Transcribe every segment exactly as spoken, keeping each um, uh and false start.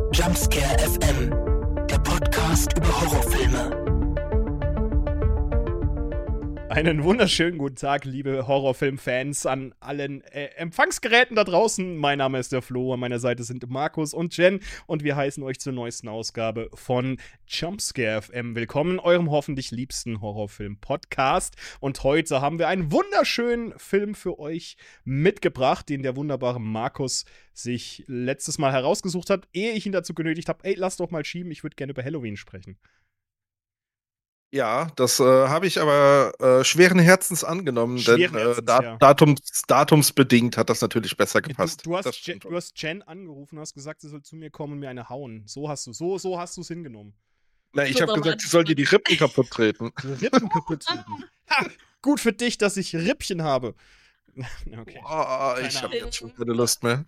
Jumpscare F M, der Podcast über Horrorfilme. Einen wunderschönen guten Tag, liebe Horrorfilmfans an allen äh, Empfangsgeräten da draußen. Mein Name ist der Flo, an meiner Seite sind Markus und Jen und wir heißen euch zur neuesten Ausgabe von Jumpscare F M willkommen, eurem hoffentlich liebsten Horrorfilm-Podcast. Und heute haben wir einen wunderschönen Film für euch mitgebracht, den der wunderbare Markus sich letztes Mal herausgesucht hat, ehe ich ihn dazu genötigt habe, ey, lass doch mal schieben, ich würde gerne über Halloween sprechen. Ja, das äh, habe ich aber äh, schweren Herzens angenommen, Schweren denn Herzens, äh, dat ja. Datums, datumsbedingt hat das natürlich besser gepasst. Du, du, hast Das Jen, stimmt du hast Jen angerufen und hast gesagt, sie soll zu mir kommen und mir eine hauen. So hast du so, so hast du es hingenommen. Na, ich habe gesagt, sie soll dir die Rippen kaputt treten. Rippen kaputt treten. Ha, gut für dich, dass ich Rippchen habe. Okay. Boah, ich Keine habe Ahnung. jetzt schon keine Lust mehr.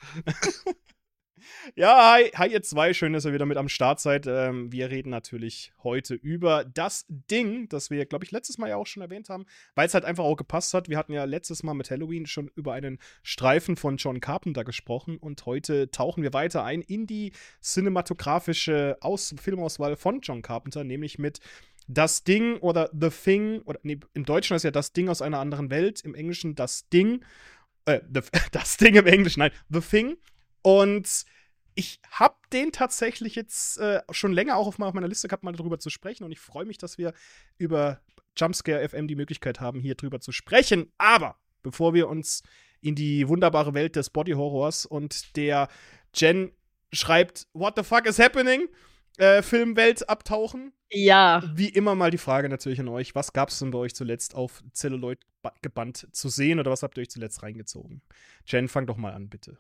Ja, hi, hi ihr zwei, schön, dass ihr wieder mit am Start seid. Ähm, wir reden natürlich heute über das Ding, das wir, glaube ich, letztes Mal ja auch schon erwähnt haben, weil es halt einfach auch gepasst hat. Wir hatten ja letztes Mal mit Halloween schon über einen Streifen von John Carpenter gesprochen und heute tauchen wir weiter ein in die cinematografische Aus Filmauswahl von John Carpenter, nämlich mit Das Ding oder The Thing, oder nee, im Deutschen ist ja Das Ding aus einer anderen Welt, im Englischen Das Ding, äh, the, Das Ding im Englischen, nein, The Thing. Und ich habe den tatsächlich jetzt äh, schon länger auch auf, mal auf meiner Liste gehabt, mal darüber zu sprechen. Und ich freue mich, dass wir über Jumpscare F M die Möglichkeit haben, hier drüber zu sprechen. Aber bevor wir uns in die wunderbare Welt des Body-Horrors und der Jen schreibt, what the fuck is happening? Äh, Filmwelt abtauchen. Ja. Wie immer mal die Frage natürlich an euch, was gab es denn bei euch zuletzt auf Celluloid gebannt zu sehen oder was habt ihr euch zuletzt reingezogen? Jen, fang doch mal an, bitte.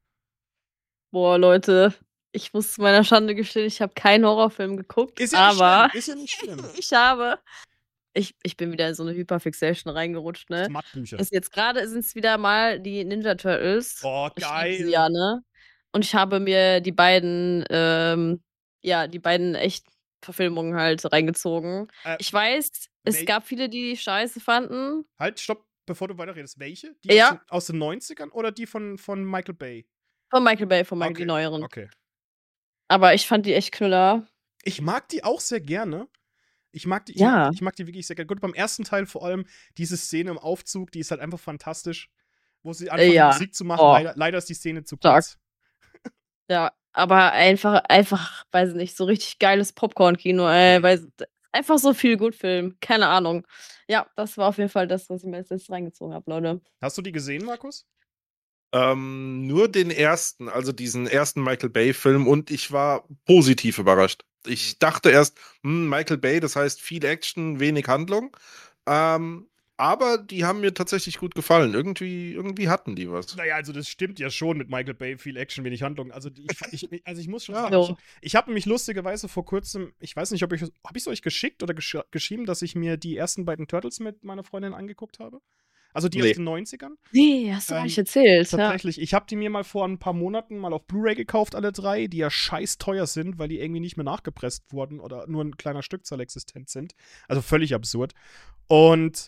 Boah, Leute, ich muss zu meiner Schande gestehen, ich habe keinen Horrorfilm geguckt, Ist ja nicht aber schlimm, ist ja nicht schlimm. ich habe, ich, ich bin wieder in so eine Hyperfixation reingerutscht, ne? Mattbücher. Ist jetzt gerade sind es wieder mal die Ninja Turtles. Oh, Ich liebe geil. sie ja, ne? Und ich habe mir die beiden, ähm, ja, die beiden echt Verfilmungen halt reingezogen. Äh, Ich weiß, es wel- gab viele, die die scheiße fanden. Halt, stopp, bevor du weiterredest. Welche? Die Ja. aus, den, aus den neunzigern oder die von, von Michael Bay? Von Michael Bay, von Michael, Okay, die neueren. Okay. Aber ich fand die echt knüller. Ich mag die auch sehr gerne. Ich mag die, ich, Ja. mag, ich mag die wirklich sehr gerne. Gut, beim ersten Teil vor allem diese Szene im Aufzug, die ist halt einfach fantastisch. Wo sie anfangen, Ja. Musik zu machen. Oh. Leider, leider ist die Szene zu Stark. kurz. Ja, aber einfach, einfach, weiß ich nicht, so richtig geiles Popcorn-Kino, ey, weil einfach so viel gut Film, keine Ahnung. Ja, das war auf jeden Fall das, was ich mir jetzt letztes reingezogen habe, Leute. Hast du die gesehen, Markus? Ähm, nur den ersten, also diesen ersten Michael Bay-Film, und ich war positiv überrascht. Ich dachte erst, hm, Michael Bay, das heißt viel Action, wenig Handlung. Ähm, aber die haben mir tatsächlich gut gefallen. Irgendwie, irgendwie hatten die was. Naja, also das stimmt ja schon mit Michael Bay, viel Action, wenig Handlung. Also ich, ich, also ich muss schon Ja. sagen, ich, Jo. ich habe mich lustigerweise vor kurzem, ich weiß nicht, ob ich, habe ich es euch geschickt oder gesch geschrieben, dass ich mir die ersten beiden Turtles mit meiner Freundin angeguckt habe? Also die Nee. aus den neunzigern? Nee, hast du Ähm, gar nicht erzählt, ja. Tatsächlich, ich habe die mir mal vor ein paar Monaten mal auf Blu-ray gekauft, alle drei, die ja scheiß teuer sind, weil die irgendwie nicht mehr nachgepresst wurden oder nur ein kleiner Stückzahl existent sind. Also völlig absurd. Und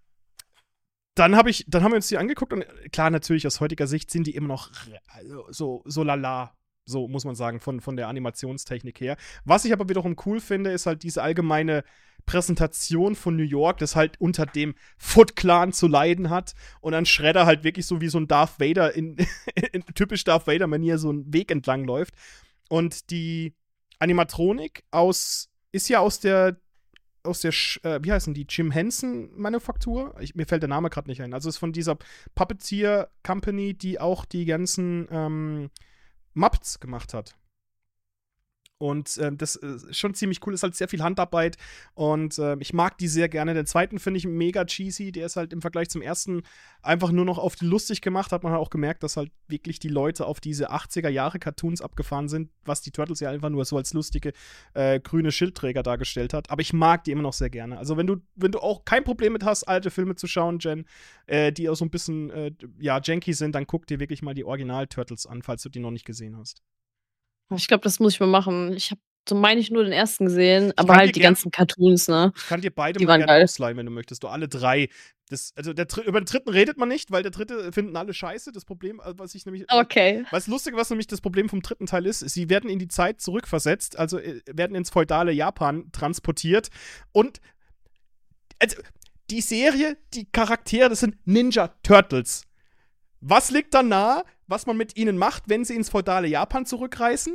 dann habe ich, dann haben wir uns die angeguckt und klar, natürlich aus heutiger Sicht sind die immer noch also, so, so lala. So muss man sagen, von, von der Animationstechnik her. Was ich aber wiederum cool finde, ist halt diese allgemeine Präsentation von New York, das halt unter dem Foot Clan zu leiden hat und dann Shredder halt wirklich so wie so ein Darth Vader in, in typisch Darth Vader-Manier so einen Weg entlang läuft. Und die Animatronik aus, ist ja aus der aus der, Sch- äh, wie heißen die, Jim Henson-Manufaktur? Ich, mir fällt der Name gerade nicht ein. Also es ist von dieser Puppeteer-Company, die auch die ganzen ähm, Muppets gemacht hat. Und ähm, das ist schon ziemlich cool, ist halt sehr viel Handarbeit und ähm, ich mag die sehr gerne. Den zweiten finde ich mega cheesy, der ist halt im Vergleich zum ersten einfach nur noch auf die lustig gemacht, hat man halt auch gemerkt, dass halt wirklich die Leute auf diese achtziger-Jahre-Cartoons abgefahren sind, was die Turtles ja einfach nur so als lustige äh, grüne Schildträger dargestellt hat. Aber ich mag die immer noch sehr gerne. Also wenn du, wenn du auch kein Problem mit hast, alte Filme zu schauen, Jen, äh, die auch so ein bisschen, äh, ja, janky sind, dann guck dir wirklich mal die Original-Turtles an, falls du die noch nicht gesehen hast. Ich glaube, das muss ich mal machen. Ich habe so meine ich nur den ersten gesehen, aber kann dir halt die gern- ganzen Cartoons, ne? Ich kann dir beide Die mal waren gerne geil. ausleihen, wenn du möchtest. Du alle drei. Das, also der, dr- über den dritten redet man nicht, weil der dritte finden alle scheiße. Das Problem, äh, was ich nämlich. Okay. Was lustig, was nämlich das Problem vom dritten Teil ist, sie werden in die Zeit zurückversetzt, also äh, werden ins feudale Japan transportiert. Und also, die Serie, die Charaktere, das sind Ninja Turtles. Was liegt da nahe, was man mit ihnen macht, wenn sie ins feudale Japan zurückreisen?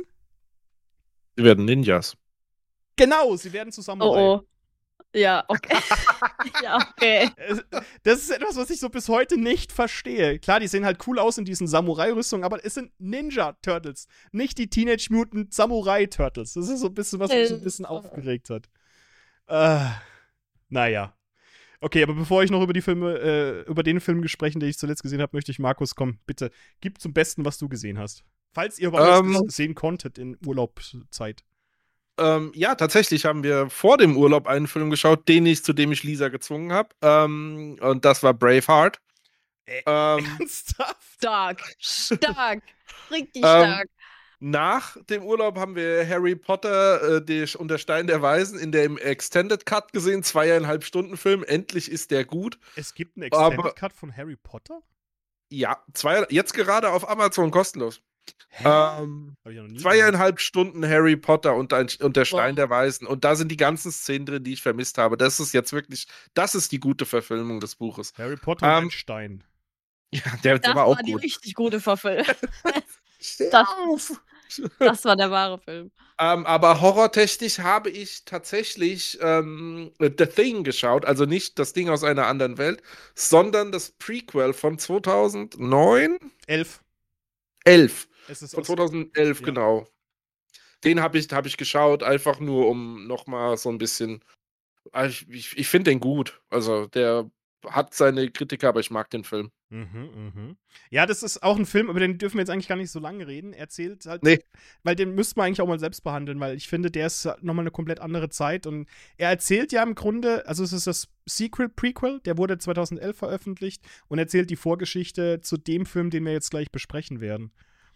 Sie werden Ninjas. Genau, sie werden zu Samurai. Oh, oh. Ja, okay. ja, okay. Es- Das ist etwas, was ich so bis heute nicht verstehe. Klar, die sehen halt cool aus in diesen Samurai-Rüstungen, aber es sind Ninja-Turtles, nicht die Teenage Mutant Samurai-Turtles. Das ist so ein bisschen, was mich so ein bisschen aufgeregt hat. Äh, naja. Okay, aber bevor ich noch über die Filme, äh, über den Film sprechen, den ich zuletzt gesehen habe, möchte ich Markus, komm, bitte, gib zum Besten, was du gesehen hast. Falls ihr überhaupt Ähm. was sehen konntet in Urlaubszeit. Ähm, ja, tatsächlich haben wir vor dem Urlaub einen Film geschaut, den ich, zu dem ich Lisa gezwungen habe. Ähm, und das war Braveheart. Äh, Ähm, Ernsthaft? Stark. Stark. Richtig Ähm, stark. nach dem Urlaub haben wir Harry Potter äh, die, und der Stein der Weisen in dem Extended Cut gesehen, zweieinhalb Stunden Film. Endlich ist der gut. Es gibt einen Extended Aber- Cut von Harry Potter? Ja, zwei, jetzt gerade auf Amazon kostenlos. Hä? Ähm, Hab ich ja noch nie gehört. zweieinhalb Stunden Harry Potter und, ein, und der Stein Boah. der Weisen. Und da sind die ganzen Szenen drin, die ich vermisst habe. Das ist jetzt wirklich, das ist die gute Verfilmung des Buches. Harry Potter und Ähm, ein Stein. Ja, der, der Das war auch war die gut. richtig gute Verfilmung. Steh Das- auf! Das war der wahre Film. Ähm, aber horrortechnisch habe ich tatsächlich ähm, The Thing geschaut. Also nicht das Ding aus einer anderen Welt, sondern das Prequel von zweitausendneun? Elf. elf. Es ist Von aus, zweitausendelf, ja. genau. Den habe ich, hab ich geschaut, einfach nur um nochmal so ein bisschen. Also Ich, ich, ich finde den gut. Also der hat seine Kritiker, aber ich mag den Film. Mhm, mhm. Ja, das ist auch ein Film, über den dürfen wir jetzt eigentlich gar nicht so lange reden. Er erzählt halt, Nee. weil den müsste man eigentlich auch mal selbst behandeln, weil ich finde, der ist nochmal eine komplett andere Zeit und er erzählt ja im Grunde, also es ist das Sequel, Prequel, der wurde zweitausendelf veröffentlicht und erzählt die Vorgeschichte zu dem Film, den wir jetzt gleich besprechen werden.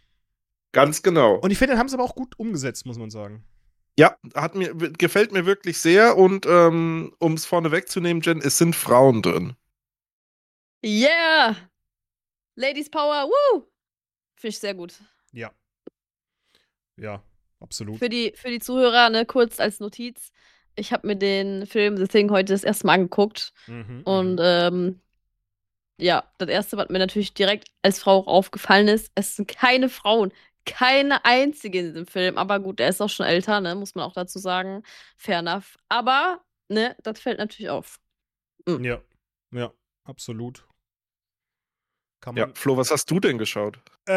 Ganz genau. Und ich finde, den haben sie aber auch gut umgesetzt, muss man sagen. Ja, hat mir, gefällt mir wirklich sehr. Und ähm, um es vorne wegzunehmen, Jen, es sind Frauen drin. Yeah! Ladies Power, woo! Finde ich sehr gut. Ja. Ja, absolut. Für die, für die Zuhörer, ne, kurz als Notiz. Ich habe mir den Film The Thing heute das erste Mal angeguckt. Mhm, Und mhm. ähm, ja, das erste, was mir natürlich direkt als Frau auch aufgefallen ist, es sind keine Frauen. Keine einzige in diesem Film. Aber gut, er ist auch schon älter, ne, muss man auch dazu sagen. Fair enough. Aber, ne, das fällt natürlich auf. Ja, ja, absolut. Kann Ja, man. Flo, was hast du denn geschaut?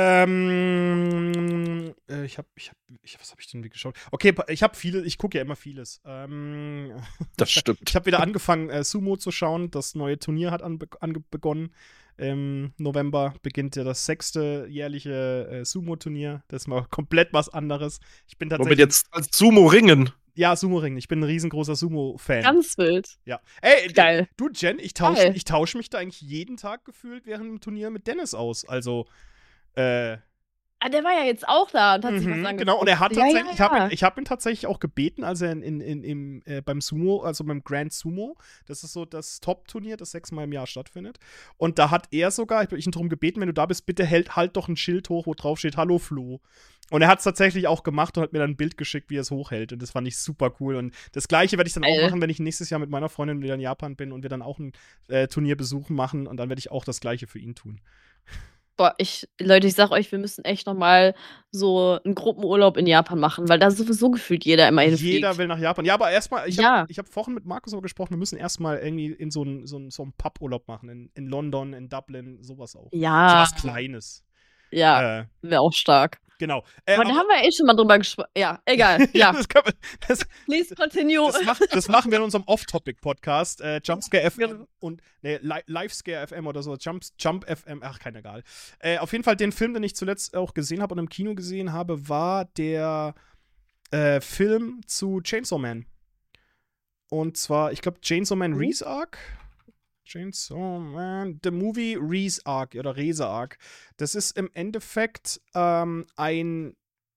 Ähm, äh, ich hab, ich hab, ich, was habe ich denn geschaut? Okay, pa- ich habe viele, ich gucke ja immer vieles. Ähm, Das stimmt. ich habe wieder angefangen, äh, Sumo zu schauen. Das neue Turnier hat anbe ange begonnen. Im November beginnt ja das sechste jährliche äh, Sumo-Turnier. Das ist mal komplett was anderes. Ich bin Womit tatsächlich. jetzt als Sumo ringen. Ja, Sumo-Ring. Ich bin ein riesengroßer Sumo-Fan. Ganz wild. Ja. Ey, Geil. du, Jen, ich tausche Geil. ich tausch mich da eigentlich jeden Tag gefühlt während dem Turnier mit Dennis aus. Also, äh, Ah, der war ja jetzt auch da und hat sich was mhm, angeguckt. genau, und er hat ja, tatsächlich, ja, ich habe ja. ihn, ich hab ihn tatsächlich auch gebeten, als er in, in, in, im, äh, beim Sumo, also beim Grand Sumo, das ist so das Top-Turnier, das sechsmal im Jahr stattfindet. Und da hat er sogar, ich habe ihn darum gebeten, wenn du da bist, bitte halt, halt doch ein Schild hoch, wo drauf steht, Hallo Flo. Und er hat es tatsächlich auch gemacht und hat mir dann ein Bild geschickt, wie er es hochhält. Und das fand ich super cool. Und das Gleiche werde ich dann auch Geil. machen, wenn ich nächstes Jahr mit meiner Freundin wieder in Japan bin und wir dann auch ein äh, Turnierbesuch machen. Und dann werde ich auch das Gleiche für ihn tun. Boah, ich, Leute, ich sag euch, wir müssen echt noch mal so einen Gruppenurlaub in Japan machen, weil da sowieso gefühlt jeder immer hinfliegt. Jeder will nach Japan. Ja, aber erstmal, ich Ja. habe ich hab vorhin mit Markus darüber gesprochen, wir müssen erstmal irgendwie in so einen so einen- so einen Pub-Urlaub machen. In, in London, in Dublin, sowas auch. Ja, So was Kleines. ja, Äh, wäre auch stark. genau. Äh, Aber da haben wir eh schon mal drüber gesprochen. Ja, egal. Ja, das, können wir, das, please continue. das, macht, das machen wir in unserem Off-Topic-Podcast. Äh, Jumpscare F M Genau. und ne, Li Livescare F M oder so. Jump, Jump F M, ach, kein egal. Äh, auf jeden Fall, den Film, den ich zuletzt auch gesehen habe und im Kino gesehen habe, war der äh, Film zu Chainsaw Man. Und zwar, ich glaube, Chainsaw Man Mhm. Reese Arc. Chainsaw Man, The Movie Reese Arc oder Rese Arc. Das ist im Endeffekt ähm, ein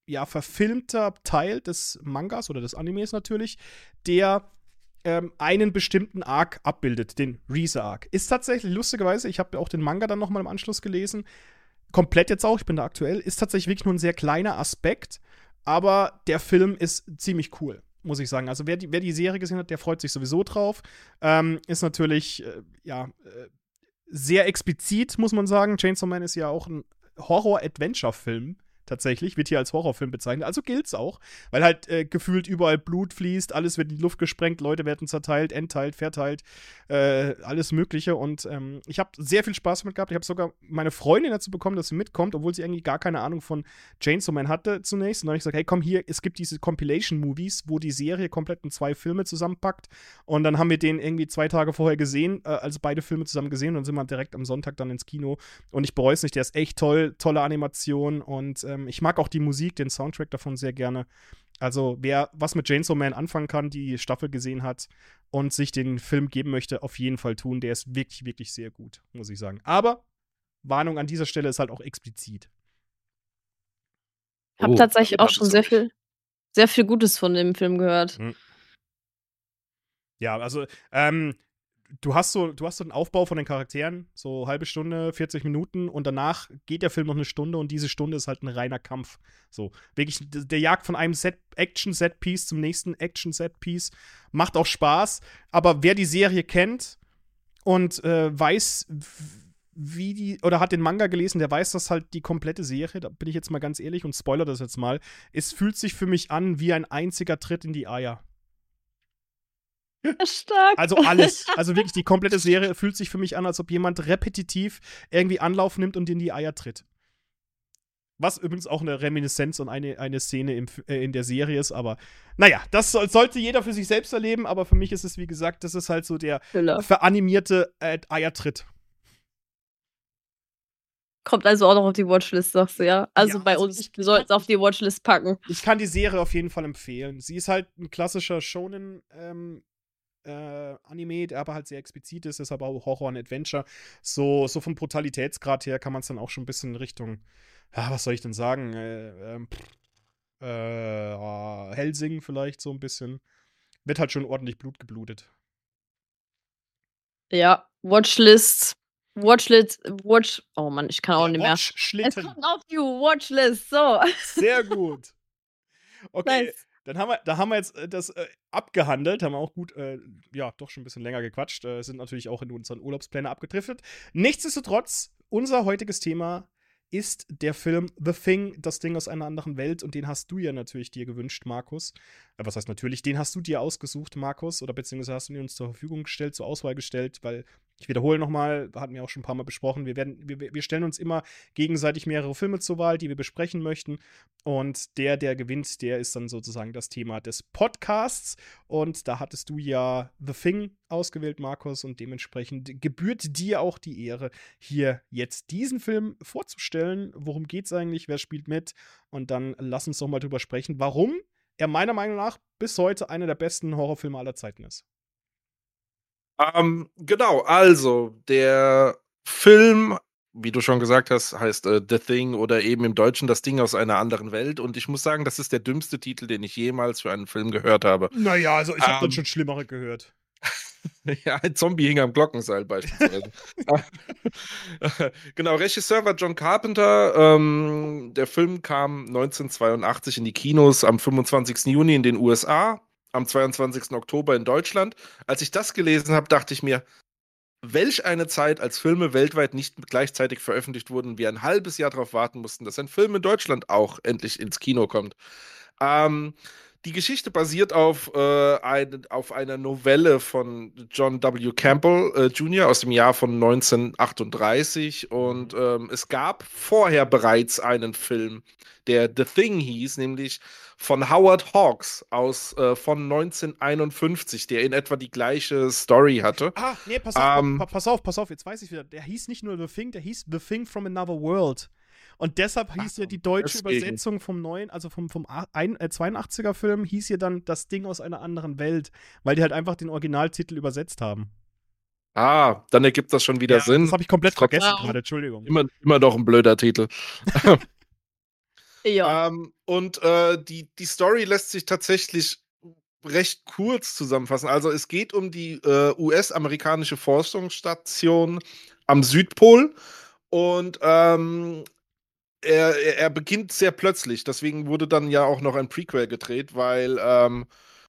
ja, verfilmter Teil des Mangas oder des Animes natürlich, der ähm, einen bestimmten Arc abbildet, den Riese-Arc. Ist tatsächlich, lustigerweise, ich habe auch den Manga dann nochmal im Anschluss gelesen, komplett jetzt auch, ich bin da aktuell, ist tatsächlich wirklich nur ein sehr kleiner Aspekt, aber der Film ist ziemlich cool, muss ich sagen. Also wer die, wer die Serie gesehen hat, der freut sich sowieso drauf. Ähm, ist natürlich, äh, ja, äh, sehr explizit, muss man sagen. Chainsaw Man ist ja auch ein Horror-Adventure-Film. Tatsächlich, wird hier als Horrorfilm bezeichnet. Also gilt's auch, weil halt äh, gefühlt überall Blut fließt, alles wird in die Luft gesprengt, Leute werden zerteilt, entteilt, verteilt, äh, alles Mögliche. Und ähm, ich habe sehr viel Spaß damit gehabt. Ich habe sogar meine Freundin dazu bekommen, dass sie mitkommt, obwohl sie eigentlich gar keine Ahnung von Chainsaw Man hatte zunächst. Und dann habe ich gesagt, hey, komm hier, es gibt diese Compilation-Movies, wo die Serie komplett in zwei Filme zusammenpackt. Und dann haben wir den irgendwie zwei Tage vorher gesehen, äh, also beide Filme zusammen gesehen. Und dann sind wir direkt am Sonntag dann ins Kino. Und ich bereue es nicht, der ist echt toll, tolle Animation und ähm, ich mag auch die Musik, den Soundtrack davon sehr gerne. Also, wer was mit Chainsaw Man anfangen kann, die Staffel gesehen hat und sich den Film geben möchte, auf jeden Fall tun. Der ist wirklich, wirklich sehr gut, muss ich sagen. Aber, Warnung an dieser Stelle ist halt auch explizit. Ich habe Oh, tatsächlich auch das schon ist sehr auch- viel, sehr viel Gutes von dem Film gehört. Mhm. Ja, also, ähm, du hast so, du hast so einen Aufbau von den Charakteren, so halbe Stunde, vierzig Minuten und danach geht der Film noch eine Stunde und diese Stunde ist halt ein reiner Kampf. So, wirklich, der Jagd von einem Set, Action-Set-Piece zum nächsten Action-Set-Piece macht auch Spaß, aber wer die Serie kennt und äh, weiß, wie die, oder hat den Manga gelesen, der weiß, dass halt die komplette Serie, da bin ich jetzt mal ganz ehrlich und spoiler das jetzt mal, es fühlt sich für mich an wie ein einziger Tritt in die Eier. Stark. Also alles. Also wirklich, die komplette Serie fühlt sich für mich an, als ob jemand repetitiv irgendwie Anlauf nimmt und in die Eier tritt. Was übrigens auch eine Reminiszenz und eine, eine Szene im, äh, in der Serie ist, aber naja, das soll, sollte jeder für sich selbst erleben, aber für mich ist es, wie gesagt, das ist halt so der Füller. veranimierte äh, Eiertritt. Kommt also auch noch auf die Watchlist, sagst du, ja? Also Ja, bei also uns, ich- wir sollten es auf die Watchlist packen. Ich kann die Serie auf jeden Fall empfehlen. Sie ist halt ein klassischer Shonen, ähm, äh, Anime, der aber halt sehr explizit ist, ist aber auch Horror und Adventure. So, so vom Brutalitätsgrad her kann man es dann auch schon ein bisschen in Richtung, ja, was soll ich denn sagen, äh, ähm, pff, äh, ah, Hellsing vielleicht so ein bisschen. Wird halt schon ordentlich Blut geblutet. Ja, Watchlist. Watchlist. Watch. Oh Mann, ich kann auch Der nicht mehr. Es Watch-Schlitten. kommt auf die Watchlist. So. Sehr gut. Okay, Nice. dann haben wir, da haben wir jetzt äh, das äh, abgehandelt, haben wir auch gut, äh, ja, doch schon ein bisschen länger gequatscht, äh, sind natürlich auch in unseren Urlaubspläne abgedriftet. Nichtsdestotrotz, unser heutiges Thema ist der Film The Thing, das Ding aus einer anderen Welt, und den hast du ja natürlich dir gewünscht, Markus. Äh, was heißt natürlich, den hast du dir ausgesucht, Markus, oder beziehungsweise hast du ihn uns zur Verfügung gestellt, zur Auswahl gestellt, weil ich wiederhole nochmal, hatten wir auch schon ein paar Mal besprochen, wir, werden, wir, wir stellen uns immer gegenseitig mehrere Filme zur Wahl, die wir besprechen möchten. Und der, der gewinnt, der ist dann sozusagen das Thema des Podcasts. Und da hattest du ja The Thing ausgewählt, Markus. Und dementsprechend gebührt dir auch die Ehre, hier jetzt diesen Film vorzustellen. Worum geht's eigentlich? Wer spielt mit? Und dann lass uns doch mal drüber sprechen, warum er meiner Meinung nach bis heute einer der besten Horrorfilme aller Zeiten ist. Ähm, genau, also der Film, wie du schon gesagt hast, heißt äh, The Thing oder eben im Deutschen Das Ding aus einer anderen Welt. Und ich muss sagen, das ist der dümmste Titel, den ich jemals für einen Film gehört habe. Naja, also ich habe Ähm. dann schon Schlimmere gehört. Ja, ein Zombie hing am Glockenseil beispielsweise. Genau, Regisseur war John Carpenter. Ähm, der Film kam neunzehnhundertzweiundachtzig in die Kinos, am fünfundzwanzigsten Juni in den U S A, am zweiundzwanzigsten Oktober in Deutschland. Als ich das gelesen habe, dachte ich mir, welch eine Zeit, als Filme weltweit nicht gleichzeitig veröffentlicht wurden, wir ein halbes Jahr darauf warten mussten, dass ein Film in Deutschland auch endlich ins Kino kommt. Ähm, die Geschichte basiert auf, äh, ein, auf einer Novelle von John W. Campbell äh, Junior aus dem Jahr von neunzehnhundertachtunddreißig. Und ähm, es gab vorher bereits einen Film, der The Thing hieß, nämlich von Howard Hawks aus äh, von neunzehnhunderteinundfünfzig, der in etwa die gleiche Story hatte. Ah, nee, pass auf, Ähm. pa pass auf, pass auf, jetzt weiß ich wieder. Der hieß nicht nur The Thing, der hieß The Thing from Another World. Und deshalb hieß ja die deutsche deswegen. Übersetzung vom neuen, also vom, vom zweiundachtziger-Film, hieß hier dann Das Ding aus einer anderen Welt, weil die halt einfach den Originaltitel übersetzt haben. Ah, dann ergibt das schon wieder Sinn. Das habe ich komplett Trotzdem- vergessen Wow. gerade, Entschuldigung. Immer, immer noch ein blöder Titel. Ja. Ähm, und äh, die, die Story lässt sich tatsächlich recht kurz zusammenfassen. Also es geht um die äh, U S-amerikanische Forschungsstation am Südpol und ähm, er, er er beginnt sehr plötzlich. Deswegen wurde dann ja auch noch ein Prequel gedreht, weil ähm,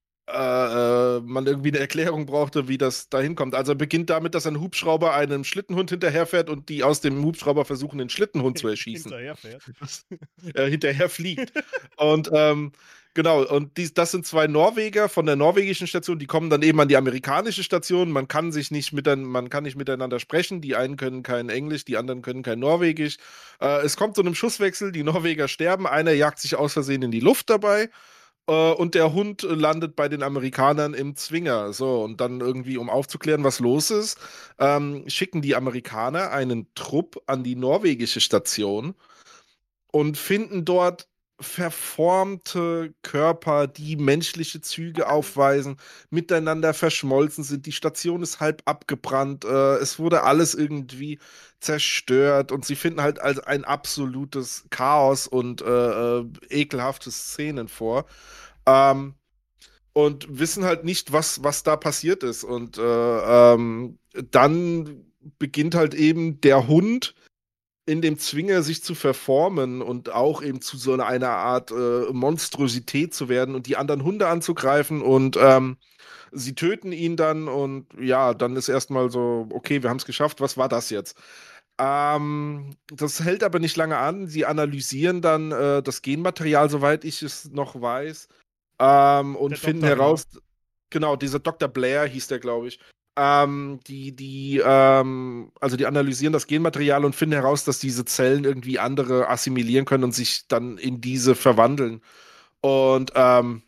äh, äh, man irgendwie eine Erklärung brauchte, wie das da hinkommt. Also er beginnt damit, dass ein Hubschrauber einem Schlittenhund hinterherfährt und die aus dem Hubschrauber versuchen, den Schlittenhund zu erschießen. Hinterherfährt. äh, hinterher fliegt. Und ähm, genau, und dies, das sind zwei Norweger von der norwegischen Station, die kommen dann eben an die amerikanische Station. Man kann sich nicht mit, man kann nicht miteinander sprechen. Die einen können kein Englisch, die anderen können kein Norwegisch. Äh, es kommt zu einem Schusswechsel, die Norweger sterben, einer jagt sich aus Versehen in die Luft dabei. Äh, Und der Hund landet bei den Amerikanern im Zwinger. So, und dann irgendwie, um aufzuklären, was los ist, ähm, schicken die Amerikaner einen Trupp an die norwegische Station und finden dort verformte Körper, die menschliche Züge aufweisen, miteinander verschmolzen sind. Die Station ist halb abgebrannt. Äh, es wurde alles irgendwie zerstört und sie finden halt als ein absolutes Chaos und äh, äh, ekelhafte Szenen vor. Ähm, und wissen halt nicht, was, was da passiert ist. Und äh, ähm, dann beginnt halt eben der Hund in dem Zwinger sich zu verformen und auch eben zu so einer Art äh, Monstrosität zu werden und die anderen Hunde anzugreifen und ähm, sie töten ihn dann und ja, dann ist erstmal so, okay, wir haben es geschafft, was war das jetzt? Ähm, das hält aber nicht lange an. Sie analysieren dann äh, das Genmaterial, soweit ich es noch weiß, ähm, und Der finden Doktor, heraus, genau, dieser Doktor Blair hieß der, glaube ich. Ähm, die, die, ähm, also die analysieren das Genmaterial und finden heraus, dass diese Zellen irgendwie andere assimilieren können und sich dann in diese verwandeln. Und ähm,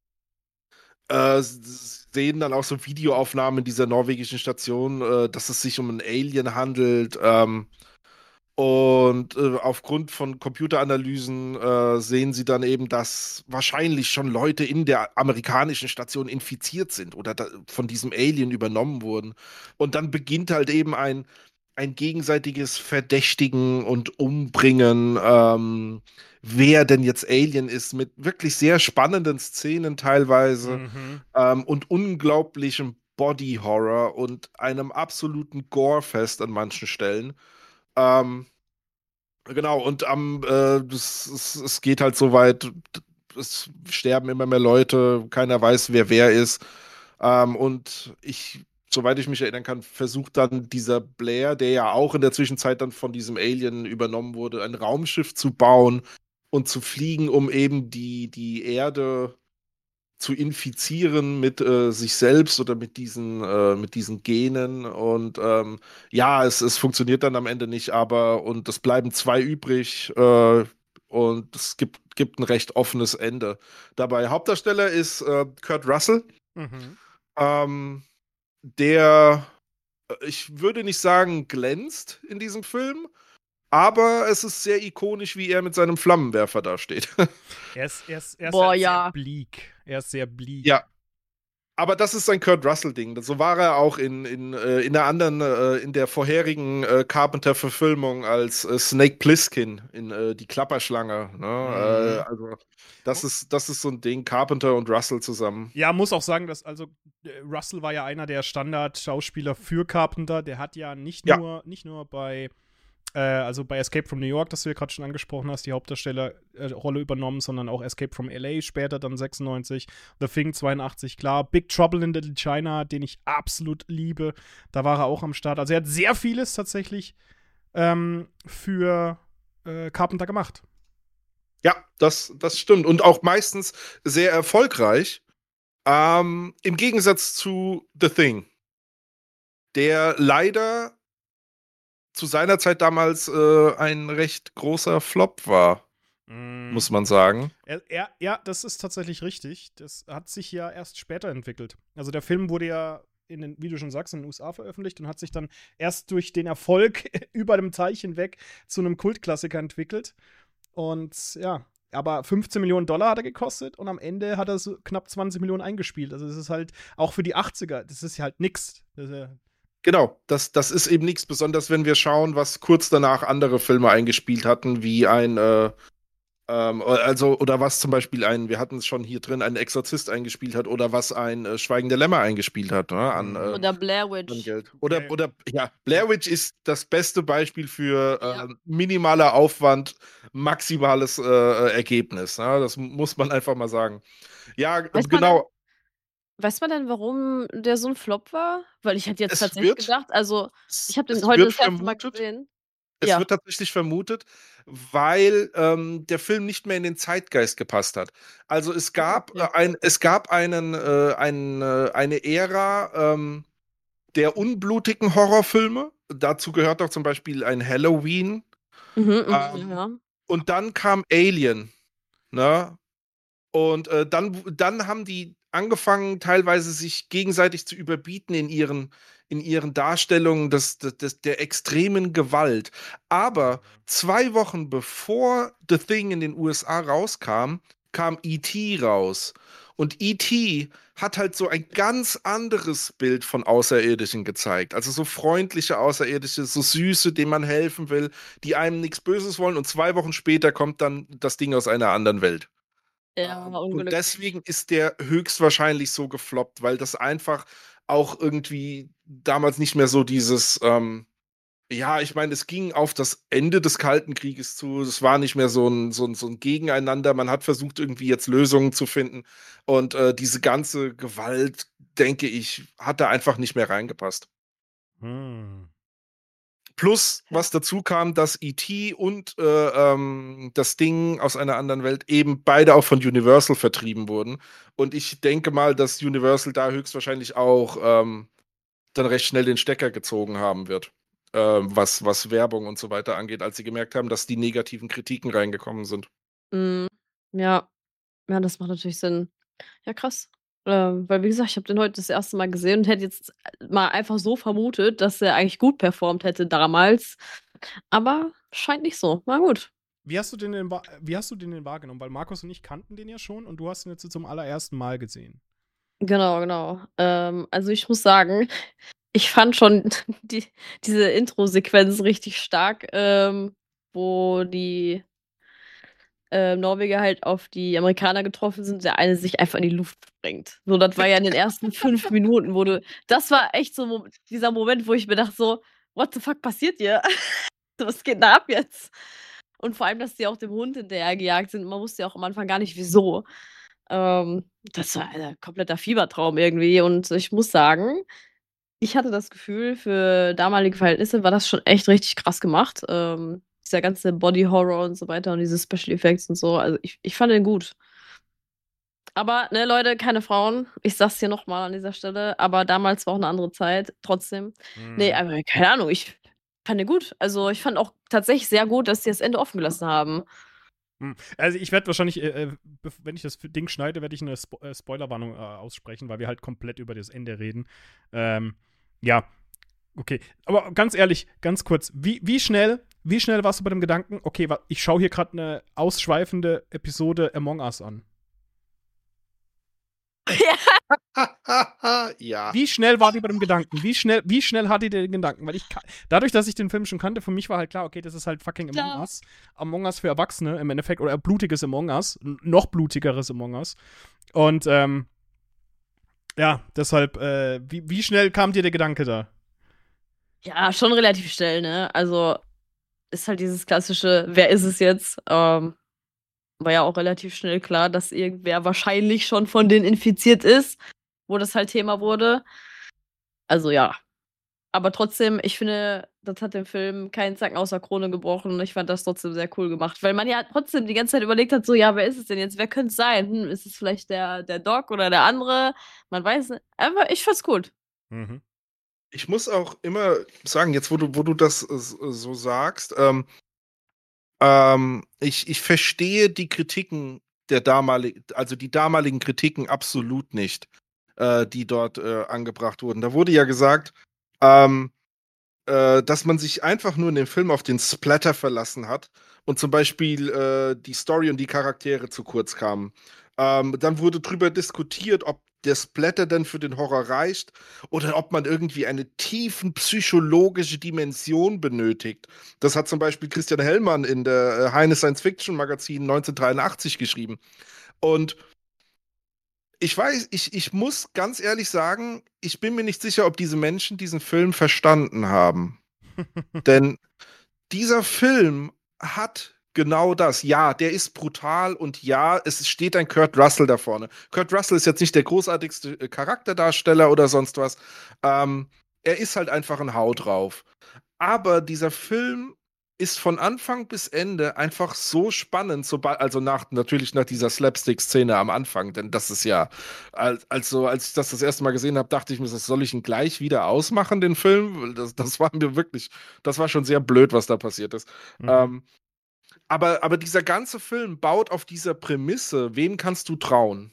äh, s- sehen dann auch so Videoaufnahmen dieser norwegischen Station, äh, dass es sich um einen Alien handelt. Ähm, und äh, aufgrund von Computeranalysen äh, sehen sie dann eben, dass wahrscheinlich schon Leute in der amerikanischen Station infiziert sind oder da, von diesem Alien übernommen wurden. Und dann beginnt halt eben ein, ein gegenseitiges Verdächtigen und Umbringen, ähm, wer denn jetzt Alien ist, mit wirklich sehr spannenden Szenen teilweise Mhm. ähm, und unglaublichem Body Horror und einem absoluten Gore-Fest an manchen Stellen. Ähm, genau, und am, äh, das, es, es geht halt so weit, es sterben immer mehr Leute, keiner weiß, wer wer ist. Ähm, und ich, soweit ich mich erinnern kann, versucht dann dieser Blair, der ja auch in der Zwischenzeit dann von diesem Alien übernommen wurde, ein Raumschiff zu bauen und zu fliegen, um eben die, die Erde zu infizieren mit äh, sich selbst oder mit diesen, äh, mit diesen Genen. Und ähm, ja, es, es funktioniert dann am Ende nicht, aber und es bleiben zwei übrig äh, und es gibt, gibt ein recht offenes Ende. Dabei Hauptdarsteller ist äh, Kurt Russell, Mhm. ähm, der, äh, ich würde nicht sagen, glänzt in diesem Film. Aber es ist sehr ikonisch, wie er mit seinem Flammenwerfer da steht. Er ist, er ist, er ist Boah, halt sehr ja. bleak. Er ist sehr bleak. Ja, aber das ist sein Kurt Russell-Ding. So war er auch in, in, äh, in der anderen, äh, in der vorherigen äh, Carpenter-Verfilmung als äh, Snake Plissken in äh, Die Klapperschlange. Ne? Mhm. Äh, also, das ist, das ist so ein Ding, Carpenter und Russell zusammen. Ja, muss auch sagen, dass also äh, Russell war ja einer der Standard-Schauspieler für Carpenter. Der hat ja nicht Ja. nur, nicht nur bei äh, also bei Escape from New York, das du ja gerade schon angesprochen hast, die Hauptdarstellerrolle äh, übernommen, sondern auch Escape from L A später, dann sechsundneunzig, The Thing zweiundachtzig, klar, Big Trouble in Little China, den ich absolut liebe, da war er auch am Start. Also er hat sehr vieles tatsächlich ähm, für äh, Carpenter gemacht. Ja, das, das stimmt. Und auch meistens sehr erfolgreich. Ähm, im Gegensatz zu The Thing, der leider zu seiner Zeit damals äh, ein recht großer Flop war, Mm. muss man sagen. Er, er, ja, das ist tatsächlich richtig. Das hat sich ja erst später entwickelt. Also der Film wurde ja, in den, wie du schon sagst, in den U S A veröffentlicht und hat sich dann erst durch den Erfolg über dem Teich hinweg zu einem Kultklassiker entwickelt. Und ja, aber fünfzehn Millionen Dollar hat er gekostet und am Ende hat er so knapp zwanzig Millionen eingespielt. Also das ist halt auch für die achtziger, das ist ja halt nix. Das ist ja Genau, das, das ist eben nichts, besonders wenn wir schauen, was kurz danach andere Filme eingespielt hatten, wie ein, äh, Ähm, also, oder was zum Beispiel ein, wir hatten es schon hier drin, ein Exorzist eingespielt hat oder was ein äh, Schweigen der Lämmer eingespielt hat, ne, an, Mhm. äh, Oder Blair an Witch. Geld. Oder, Okay. oder, ja, Blair Witch ist das beste Beispiel für Ja. äh, minimaler Aufwand, maximales äh, äh, Ergebnis. Ne? Das muss man einfach mal sagen. Ja, äh, Weiß man denn, genau. weiß man denn, warum der so ein Flop war? Weil ich hätte jetzt Es tatsächlich wird, gedacht, also ich es, habe den es heute wird das erste Mal vermutet, gesehen. es Ja. wird tatsächlich vermutet, weil ähm, der Film nicht mehr in den Zeitgeist gepasst hat. Also es Ah, gab äh, okay. ein, es gab einen, äh, ein, äh, eine Ära ähm, der unblutigen Horrorfilme. Dazu gehört auch zum Beispiel ein Halloween. Mhm, mhm, Ähm, ja. und dann kam Alien, ne? Und äh, dann, dann haben die angefangen, teilweise sich gegenseitig zu überbieten in ihren, in ihren Darstellungen des, des, des, der extremen Gewalt. Aber zwei Wochen bevor The Thing in den U S A rauskam, kam E T raus. Und E T hat halt so ein ganz anderes Bild von Außerirdischen gezeigt. Also so freundliche Außerirdische, so süße, denen man helfen will, die einem nichts Böses wollen. Und zwei Wochen später kommt dann das Ding aus einer anderen Welt. Ja, Ähm, und unglücklich. deswegen ist der höchstwahrscheinlich so gefloppt, weil das einfach auch irgendwie damals nicht mehr so dieses, ähm, ja, ich meine, es ging auf das Ende des Kalten Krieges zu. Es war nicht mehr so ein, so ein, so ein Gegeneinander. Man hat versucht, irgendwie jetzt Lösungen zu finden. Und äh, diese ganze Gewalt, denke ich, hat da einfach nicht mehr reingepasst. Hm. Plus, Ja. was dazu kam, dass E T und äh, ähm, das Ding aus einer anderen Welt eben beide auch von Universal vertrieben wurden. Und ich denke mal, dass Universal da höchstwahrscheinlich auch ähm, dann recht schnell den Stecker gezogen haben wird, ähm, was, was Werbung und so weiter angeht, als sie gemerkt haben, dass die negativen Kritiken reingekommen sind. Mhm. Ja. Ja, das macht natürlich Sinn. Ja, krass. Ähm, weil wie gesagt, ich habe den heute das erste Mal gesehen und hätte jetzt mal einfach so vermutet, dass er eigentlich gut performt hätte damals. Aber scheint nicht so. Na gut. Wie hast du den denn, wa- wie hast du den denn wahrgenommen? Weil Markus und ich kannten den ja schon und du hast ihn jetzt zum allerersten Mal gesehen. Genau, genau. Ähm, also ich muss sagen, ich fand schon die, diese Intro-Sequenz richtig stark, ähm, wo die äh, Norweger halt auf die Amerikaner getroffen sind, der eine sich einfach in die Luft sprengt. So, das war ja in den ersten fünf Minuten, wo du, das war echt so mo- dieser Moment, wo ich mir dachte so, what the fuck passiert hier? So, was geht da ab jetzt? Und vor allem, dass die auch dem Hund hinterher gejagt sind. Man wusste ja auch am Anfang gar nicht, wieso. Ähm, das war ein kompletter Fiebertraum irgendwie. Und ich muss sagen, ich hatte das Gefühl, für damalige Verhältnisse war das schon echt richtig krass gemacht. Ähm, dieser ganze Body Horror und so weiter und diese Special Effects und so. Also ich, ich fand den gut. Aber, ne, Leute, keine Frauen. Ich sag's hier nochmal an dieser Stelle. Aber damals war auch eine andere Zeit. Trotzdem. Nee, Hm. aber keine Ahnung. Ich fand den gut. Also ich fand auch tatsächlich sehr gut, dass sie das Ende offen gelassen haben. Hm. Also ich werde wahrscheinlich, äh, äh, bef- wenn ich das Ding schneide, werde ich eine Spo äh, Spoilerwarnung äh, aussprechen, weil wir halt komplett über das Ende reden. Ähm, ja, okay. Aber ganz ehrlich, ganz kurz, wie, wie schnell, wie schnell warst du bei dem Gedanken, okay, wa- ich schaue hier gerade eine ausschweifende Episode Among Us an? Ja. Wie schnell war die bei dem Gedanken? Wie schnell, wie schnell hatte die den Gedanken? Weil ich ka- dadurch, dass ich den Film schon kannte, für mich war halt klar, okay, das ist halt fucking Among Klar. Us. Among Us für Erwachsene im Endeffekt oder blutiges Among Us, n- noch blutigeres Among Us. Und ähm, ja, deshalb, äh, wie, wie schnell kam dir der Gedanke da? Ja, schon relativ schnell, ne? Also ist halt dieses klassische, wer ist es jetzt? Ähm, war ja auch relativ schnell klar, dass irgendwer wahrscheinlich schon von denen infiziert ist, wo das halt Thema wurde. Also ja. Aber trotzdem, ich finde, das hat dem Film keinen Zacken aus der Krone gebrochen. Ich fand das trotzdem sehr cool gemacht. Weil man ja trotzdem die ganze Zeit überlegt hat, so, ja, wer ist es denn jetzt? Wer könnte es sein? Hm, ist es vielleicht der, der Doc oder der andere? Man weiß nicht. Aber ich fand's gut. Mhm. Ich muss auch immer sagen, jetzt wo du, wo du das äh, so sagst, ähm, ähm, ich, ich verstehe die Kritiken der damaligen, also die damaligen Kritiken absolut nicht, äh, die dort äh, angebracht wurden. Da wurde ja gesagt, ähm, äh, dass man sich einfach nur in dem Film auf den Splatter verlassen hat und zum Beispiel äh, die Story und die Charaktere zu kurz kamen. Ähm, dann wurde drüber diskutiert, ob der Splatter denn für den Horror reicht oder ob man irgendwie eine tiefen psychologische Dimension benötigt. Das hat zum Beispiel Christian Hellmann in der äh, Heine Science Fiction Magazin neunzehnhundertdreiundachtzig geschrieben. Und ich weiß, ich, ich muss ganz ehrlich sagen, ich bin mir nicht sicher, ob diese Menschen diesen Film verstanden haben. Denn dieser Film hat genau das. Ja, der ist brutal und ja, es steht ein Kurt Russell da vorne. Kurt Russell ist jetzt nicht der großartigste äh, Charakterdarsteller oder sonst was. Ähm, er ist halt einfach ein Hau drauf. Aber dieser Film ist von Anfang bis Ende einfach so spannend, sobald, also nach, natürlich nach dieser Slapstick-Szene am Anfang, denn das ist ja, als, also, als ich das das erste Mal gesehen habe, dachte ich mir, soll ich ihn gleich wieder ausmachen, den Film? Das, das war mir wirklich, das war schon sehr blöd, was da passiert ist. Mhm. Ähm, aber, aber dieser ganze Film baut auf dieser Prämisse, wem kannst du trauen?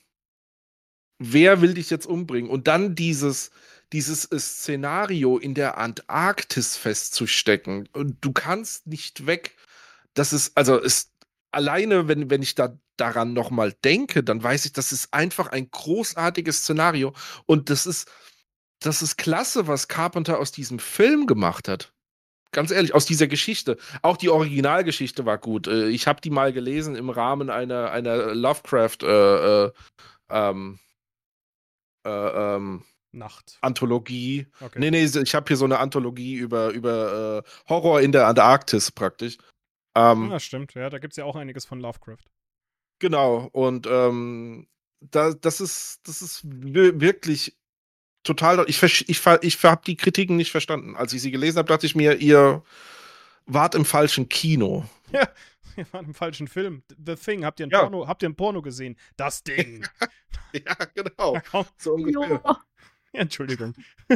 Wer will dich jetzt umbringen? Und dann dieses, dieses äh, Szenario in der Antarktis festzustecken. Und du kannst nicht weg. Das ist, also ist alleine, wenn, wenn ich da daran nochmal denke, dann weiß ich, das ist einfach ein großartiges Szenario. Und das ist, das ist klasse, was Carpenter aus diesem Film gemacht hat. Ganz ehrlich, aus dieser Geschichte. Auch die Originalgeschichte war gut. Äh, Ich habe die mal gelesen im Rahmen einer, einer Lovecraft äh, äh, ähm, äh, ähm, Nacht. Anthologie. Okay. Nee, nee, ich habe hier so eine Anthologie über, über äh, Horror in der Antarktis praktisch. Ähm, Ja, stimmt. Ja, da gibt es ja auch einiges von Lovecraft. Genau, und ähm, da, das ist, das ist wir- wirklich total. Ich, versch- ich, ver- ich habe die Kritiken nicht verstanden. Als ich sie gelesen habe, dachte ich mir, ihr wart im falschen Kino. Ja, wir waren im falschen Film. The Thing. Habt ihr ein, Ja. Porno, habt ihr ein Porno gesehen? Das Ding. Ja, genau. Ja, komm. So ungefähr. Ja. Ja, Entschuldigung.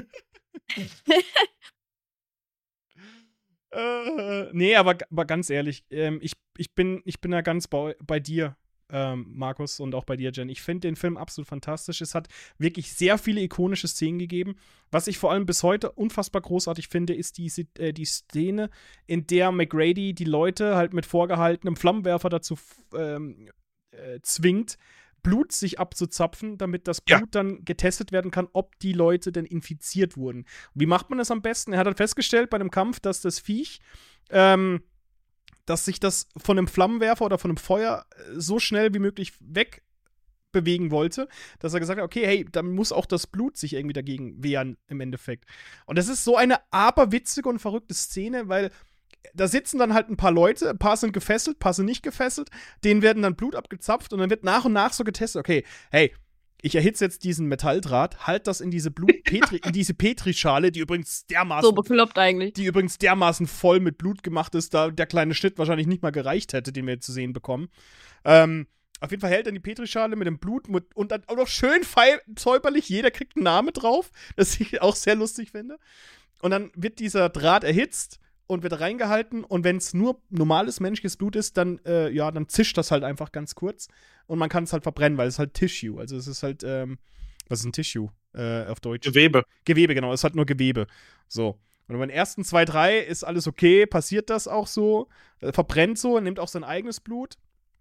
Äh, nee, aber, aber ganz ehrlich, ähm, ich, ich, bin, ich bin da ganz bei, bei dir, ähm, Markus, und auch bei dir, Jen. Ich finde den Film absolut fantastisch. Es hat wirklich sehr viele ikonische Szenen gegeben. Was ich vor allem bis heute unfassbar großartig finde, ist die, Si- äh, die Szene, in der McGrady die Leute halt mit vorgehaltenem Flammenwerfer dazu f- ähm, äh, zwingt, Blut sich abzuzapfen, damit das Ja. Blut dann getestet werden kann, ob die Leute denn infiziert wurden. Wie macht man das am besten? Er hat halt festgestellt bei einem Kampf, dass das Viech, ähm, dass sich das von einem Flammenwerfer oder von einem Feuer äh, so schnell wie möglich wegbewegen wollte, dass er gesagt hat, okay, hey, dann muss auch das Blut sich irgendwie dagegen wehren im Endeffekt. Und das ist so eine aberwitzige und verrückte Szene, weil da sitzen dann halt ein paar Leute, ein paar sind gefesselt, ein paar sind nicht gefesselt, denen werden dann Blut abgezapft und dann wird nach und nach so getestet, okay, hey, ich erhitze jetzt diesen Metalldraht, halt das in diese Blut Petri, in diese Petrischale, die übrigens dermaßen So bekloppt eigentlich. die übrigens dermaßen voll mit Blut gemacht ist, da der kleine Schnitt wahrscheinlich nicht mal gereicht hätte, den wir jetzt zu sehen bekommen. Ähm, auf jeden Fall hält dann die Petrischale mit dem Blut mit, und dann auch noch schön fein, säuberlich, jeder kriegt einen Namen drauf, das ich auch sehr lustig finde. Und dann wird dieser Draht erhitzt und wird reingehalten und wenn es nur normales menschliches Blut ist, dann, äh, ja, dann zischt das halt einfach ganz kurz und man kann es halt verbrennen, weil es halt Tissue, also es ist halt, ähm, was ist ein Tissue äh, auf Deutsch? Gewebe. Gewebe, genau, es hat nur Gewebe. So. Und bei den ersten zwei, drei ist alles okay, passiert das auch so, äh, verbrennt so, nimmt auch sein eigenes Blut.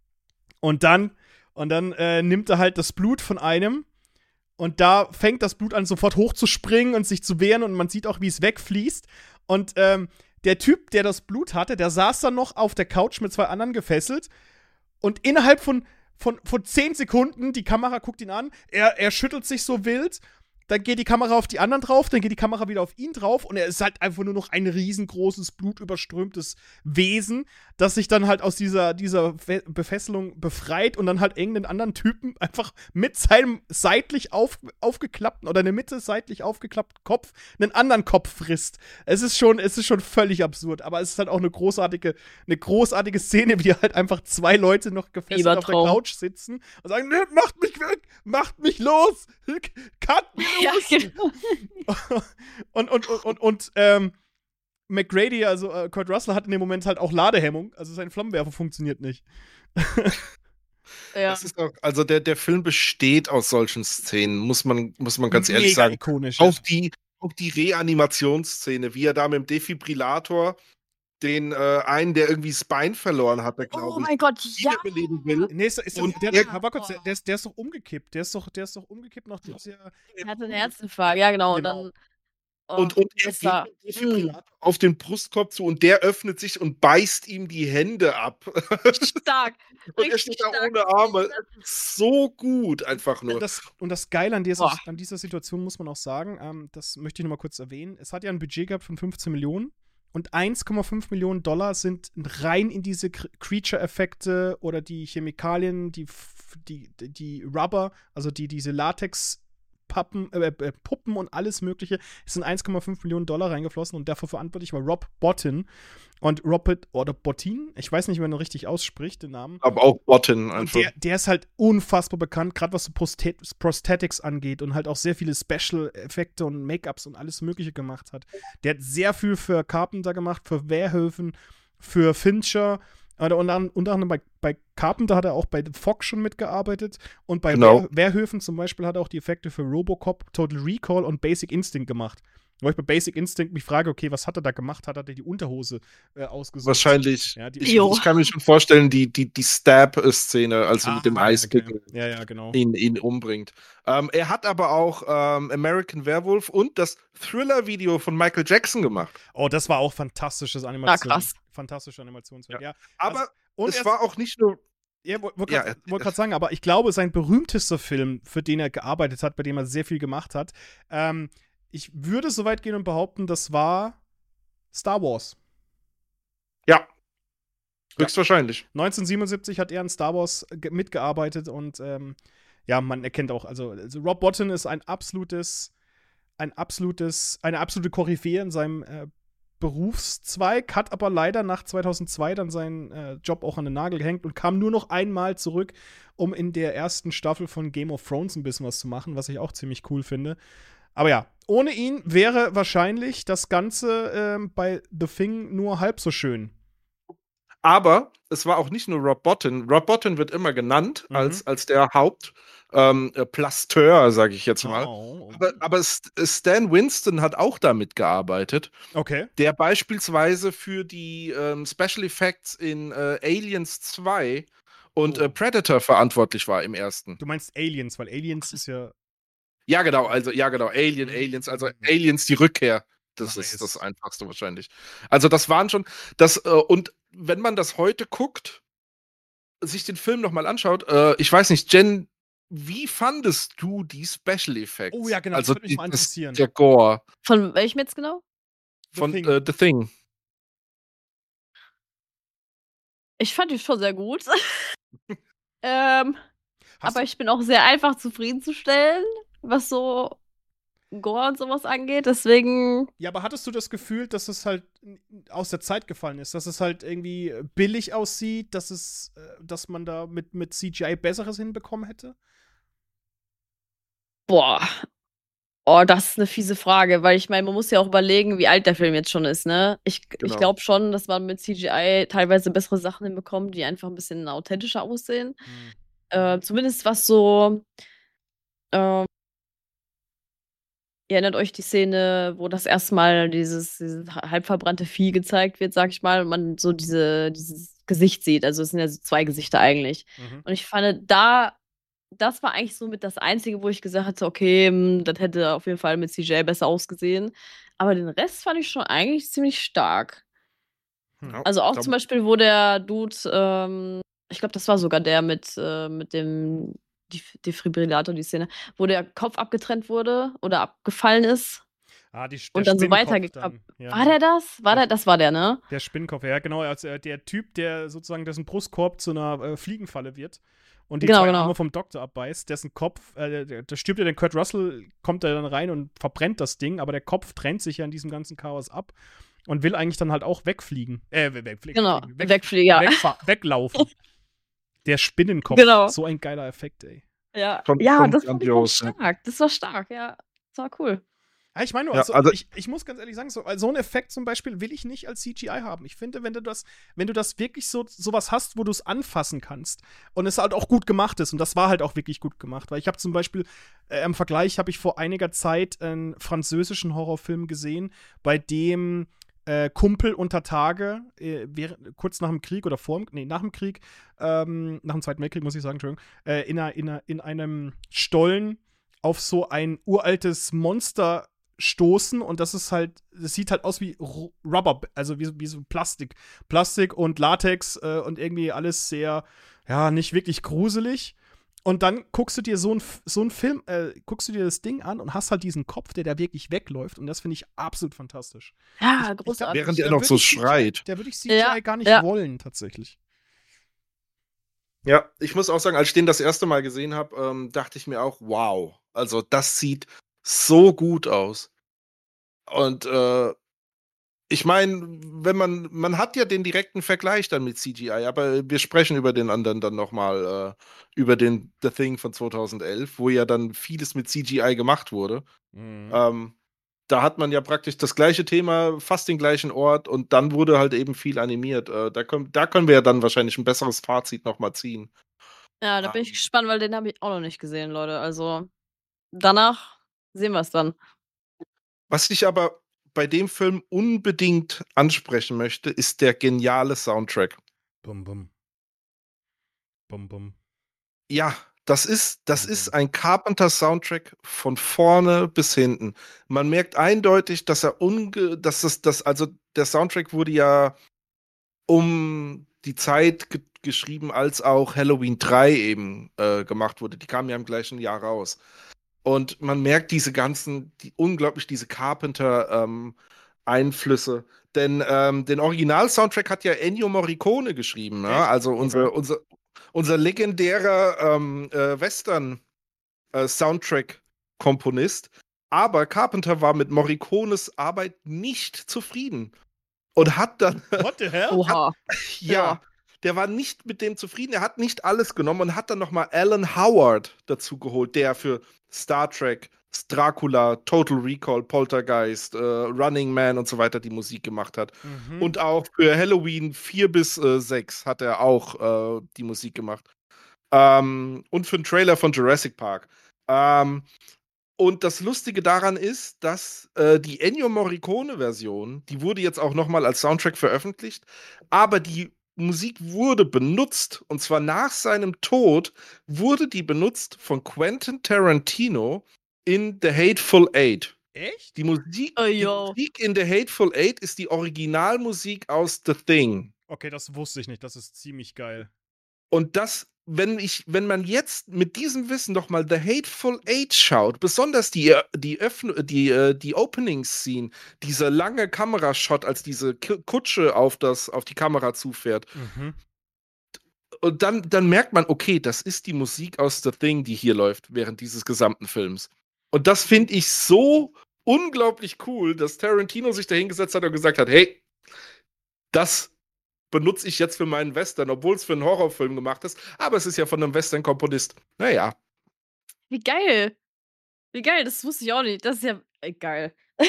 Und dann, und dann äh, nimmt er halt das Blut von einem und da fängt das Blut an, sofort hochzuspringen und sich zu wehren und man sieht auch, wie es wegfließt. Und ähm, der Typ, der das Blut hatte, der saß dann noch auf der Couch mit zwei anderen gefesselt und innerhalb von, von, von zehn Sekunden, die Kamera guckt ihn an, er, er schüttelt sich so wild, dann geht die Kamera auf die anderen drauf, dann geht die Kamera wieder auf ihn drauf und er ist halt einfach nur noch ein riesengroßes, blutüberströmtes Wesen, das sich dann halt aus dieser, dieser Fe- Befesselung befreit und dann halt irgendeinen anderen Typen einfach mit seinem seitlich auf, aufgeklappten oder in der Mitte seitlich aufgeklappten Kopf einen anderen Kopf frisst. Es ist schon, es ist schon völlig absurd, aber es ist halt auch eine großartige, eine großartige Szene, wie halt einfach zwei Leute noch gefesselt auf der Fiebertraum. Couch sitzen und sagen, nee, macht mich weg, macht mich los, cut mich Ja, los. genau. und, und, und, und, und ähm, McGrady, also äh, Kurt Russell, hat in dem Moment halt auch Ladehemmung. Also sein Flammenwerfer funktioniert nicht. Ja. Das ist auch, also der, der Film besteht aus solchen Szenen, muss man, muss man ganz Mega ehrlich sagen. ikonisch. Auch die, auch die Reanimationsszene, wie er da mit dem Defibrillator den äh, einen, der irgendwie das Bein verloren hatte, Oh glaube ich, mein Gott, ja. wiederbeleben will. Nee, ist, ist, Und der, er- der, war kurz, der, der, ist, der ist doch umgekippt. Der ist doch, der ist doch umgekippt nach dieser. Er hatte einen Herzinfarkt, ja genau. Und Genau. dann. Oh, Und, und er das geht war- mit dem Defibrillator auf den Brustkorb zu und der öffnet sich und beißt ihm die Hände ab. stark. Und er Richtig steht da stark. ohne Arme. So gut, einfach nur. Das, und das Geile an dieser, Boah. an dieser Situation muss man auch sagen, ähm, das möchte ich noch mal kurz erwähnen. Es hat ja ein Budget gehabt von fünfzehn Millionen und eins Komma fünf Millionen Dollar sind rein in diese Cr- Creature-Effekte oder die Chemikalien, die, f- die, die Rubber, also die, diese Latex- Pappen, äh, äh, Puppen und alles Mögliche. Es sind eins Komma fünf Millionen Dollar reingeflossen und dafür verantwortlich war Rob Bottin. Und Robert, oder Bottin, ich weiß nicht, wie man ihn richtig ausspricht, den Namen. Aber auch Botten Und einfach. der, der ist halt unfassbar bekannt, gerade was so Prostat Prosthetics angeht und halt auch sehr viele Special-Effekte und Make-ups und alles Mögliche gemacht hat. Der hat sehr viel für Carpenter gemacht, für Verhoeven, für Fincher. Oder unter, unter anderem bei, bei Carpenter hat er auch bei The Fox schon mitgearbeitet. Und bei Genau. Ver, Verhoeven zum Beispiel hat er auch die Effekte für Robocop, Total Recall und Basic Instinct gemacht. Wo ich bei Basic Instinct mich frage, okay, was hat er da gemacht? Hat er die Unterhose äh, ausgesucht? Wahrscheinlich. Ja, die, Ich, Jo. ich kann mir schon vorstellen, die, die, die Stab-Szene, als er Ah, mit dem ja, Eispickel okay. Ja, ja, genau. ihn, ihn umbringt. Ähm, er hat aber auch ähm, American Werewolf und das Thriller-Video von Michael Jackson gemacht. Oh, das war auch fantastisches Animation. krass. Fantastische Animationswelt, ja. Aber Also, und es er- war auch nicht nur. Ja, wollte wollt Ja, gerade er- wollt grad sagen, aber ich glaube, sein berühmtester Film, für den er gearbeitet hat, bei dem er sehr viel gemacht hat, ähm, ich würde so weit gehen und behaupten, das war Star Wars. Ja. Höchstwahrscheinlich. neunzehnhundertsiebenundsiebzig hat er an Star Wars ge- mitgearbeitet und ähm, ja, man erkennt auch, also, also Rob Bottin ist ein absolutes, ein absolutes, eine absolute Koryphäe in seinem äh, Berufszweig, hat aber leider nach zweitausendzwei dann seinen äh, Job auch an den Nagel gehängt und kam nur noch einmal zurück, um in der ersten Staffel von Game of Thrones ein bisschen was zu machen, was ich auch ziemlich cool finde. Aber ja, ohne ihn wäre wahrscheinlich das Ganze ähm, bei The Thing nur halb so schön. Aber es war auch nicht nur Rob Bottin. Rob Bottin wird immer genannt Mhm. als, als der Hauptplasteur, ähm, äh, Plasteur, sage ich jetzt mal. Oh, Aber, aber St- Stan Winston hat auch damit gearbeitet, okay. der beispielsweise für die ähm, Special Effects in äh, Aliens zwei und Oh. äh, Predator verantwortlich war im ersten. Du meinst Aliens, weil Aliens ist ja. Ja, genau, also ja, genau, Alien, Mhm. Aliens, also Aliens die Rückkehr. Das Nice. ist das Einfachste wahrscheinlich. Also das waren schon, das, äh, und wenn man das heute guckt, sich den Film nochmal anschaut, äh, ich weiß nicht, Jen, wie fandest du die Special Effects? Oh ja, genau, das also würde mich die, mal das- interessieren. Der Gore Von welchem jetzt genau? The von Thing. äh, The Thing. Ich fand die schon sehr gut. ähm, Hast aber du, ich bin auch sehr einfach zufriedenzustellen, was so Gore und sowas angeht. Deswegen, ja, aber hattest du das Gefühl, dass es halt aus der Zeit gefallen ist, dass es halt irgendwie billig aussieht, dass es, äh, dass man da mit, mit C G I Besseres hinbekommen hätte? boah. Oh, das ist eine fiese Frage, weil ich meine, man muss ja auch überlegen, wie alt der Film jetzt schon ist, ne? Ich, Genau. ich glaube schon, dass man mit C G I teilweise bessere Sachen hinbekommt, die einfach ein bisschen authentischer aussehen. Äh, zumindest was so. Ähm, ihr erinnert euch die Szene, wo das erstmal dieses, dieses halb verbrannte Vieh gezeigt wird, sag ich mal, und man so diese, dieses Gesicht sieht. Also es sind ja so zwei Gesichter eigentlich. Mhm. Und ich fand, da, das war eigentlich so mit das Einzige, wo ich gesagt hatte, okay, hm, das hätte auf jeden Fall mit C G I besser ausgesehen. Aber den Rest fand ich schon eigentlich ziemlich stark. Hm. Also auch da- zum Beispiel, wo der Dude, ähm, ich glaube, das war sogar der mit, äh, mit dem Def- Defibrillator, die Szene, wo der Kopf abgetrennt wurde oder abgefallen ist. Ah, die, der Und dann so Spinnkopf weitergeklappt. dann, ja. War der das? War der? Das war der, ne? Der Spinnkopf, ja, genau. Also äh, der Typ, der sozusagen dessen Brustkorb zu einer äh, Fliegenfalle wird und die Genau, zwei genau. Arme vom Doktor abbeißt, dessen Kopf, äh, der- da stirbt ja der Kurt Russell, kommt da dann rein und verbrennt das Ding, aber der Kopf trennt sich ja in diesem ganzen Chaos ab und will eigentlich dann halt auch wegfliegen. Äh, we- wegfliegen. Genau. Weg, Wegfliegen, ja. wegfa- weglaufen. Der Spinnenkopf. Genau. So ein geiler Effekt, ey. Ja, Schon- ja schon das fand ich grandios, schon ja. stark. Das war stark, ja. Das war cool. Ja, ich meine nur, Ja, also, also- ich, ich muss ganz ehrlich sagen, so, so einen Effekt zum Beispiel will ich nicht als C G I haben. Ich finde, wenn du das, wenn du das wirklich so sowas hast, wo du es anfassen kannst und es halt auch gut gemacht ist, und das war halt auch wirklich gut gemacht, weil ich habe zum Beispiel, äh, im Vergleich habe ich vor einiger Zeit einen französischen Horrorfilm gesehen, bei dem äh, Kumpel unter Tage, äh, während, kurz nach dem Krieg oder vor dem, nee, nach dem Krieg, ähm, nach dem Zweiten Weltkrieg, muss ich sagen, Entschuldigung, äh, in, einer, in, einer, in einem Stollen auf so ein uraltes Monster stoßen und das ist halt, das sieht halt aus wie Ru- Rubber, also wie, wie so Plastik. Plastik und Latex äh, und irgendwie alles sehr, ja, nicht wirklich gruselig. Und dann guckst du dir so ein so einen Film, äh, guckst du dir das Ding an und hast halt diesen Kopf, der da wirklich wegläuft. Und das finde ich absolut fantastisch. Ja, Ich- ich glaub, großartig. Während da er noch würd so ich C G I schreit. Da würde ich C G I Ja, gar nicht ja. wollen, tatsächlich. Ja, ich muss auch sagen, als ich den das erste Mal gesehen habe, ähm, dachte ich mir auch, wow, also das sieht so gut aus. Und äh, ich meine, wenn man, man hat ja den direkten Vergleich dann mit C G I, aber wir sprechen über den anderen dann nochmal, äh, über den The Thing von zweitausendelf, wo ja dann vieles mit C G I gemacht wurde. Mhm. Ähm, da hat man ja praktisch das gleiche Thema, fast den gleichen Ort und dann wurde halt eben viel animiert. Äh, da, können, da können wir ja dann wahrscheinlich ein besseres Fazit nochmal ziehen. Ja, da bin ich Ähm, gespannt, weil den habe ich auch noch nicht gesehen, Leute. Also danach sehen wir es dann. Was ich aber bei dem Film unbedingt ansprechen möchte, ist der geniale Soundtrack. Bum, bum. Bum, bum. Ja, das ist, das Bum, ist bum. ein Carpenter-Soundtrack von vorne bis hinten. Man merkt eindeutig, dass er unge, dass das, das, also der Soundtrack wurde ja um die Zeit ge geschrieben, als auch Halloween drei eben äh, gemacht wurde. Die kamen ja im gleichen Jahr raus. Und man merkt diese ganzen, die, unglaublich diese Carpenter-Einflüsse. Denn ähm, den Original-Soundtrack hat ja Ennio Morricone geschrieben. Ne? Echt? Also unser, Okay. unser, unser legendärer ähm, äh, Western-Soundtrack-Komponist. Aber Carpenter war mit Morricones Arbeit nicht zufrieden. Und hat dann, What the hell? Oha. ja, der war nicht mit dem zufrieden. Er hat nicht alles genommen und hat dann nochmal Alan Howard dazu geholt, der für Star Trek, Dracula, Total Recall, Poltergeist, äh, Running Man und so weiter die Musik gemacht hat. Mhm. Und auch für Halloween vier bis sechs hat er auch äh, die Musik gemacht. Ähm, und für den Trailer von Jurassic Park. Ähm, und das Lustige daran ist, dass äh, die Ennio Morricone-Version, die wurde jetzt auch nochmal als Soundtrack veröffentlicht, aber die Musik wurde benutzt, und zwar nach seinem Tod, wurde die benutzt von Quentin Tarantino in The Hateful Eight. Echt? Die Musik, Oh, die yo. Musik in The Hateful Eight ist die Originalmusik aus The Thing. Okay, das wusste ich nicht. Das ist ziemlich geil. Und das, wenn ich, wenn man jetzt mit diesem Wissen doch mal The Hateful Eight schaut, besonders die, die, Öffn die, äh, die Opening-Scene, dieser lange Kamerashot, als diese K Kutsche auf, das, auf die Kamera zufährt, Mhm. und dann, dann merkt man, okay, das ist die Musik aus The Thing, die hier läuft, während dieses gesamten Films. Und das finde ich so unglaublich cool, dass Tarantino sich da hingesetzt hat und gesagt hat, hey, das benutze ich jetzt für meinen Western, obwohl es für einen Horrorfilm gemacht ist, aber es ist ja von einem Western-Komponist. Naja. Wie geil. Wie geil, das wusste ich auch nicht. Das ist ja ey, geil.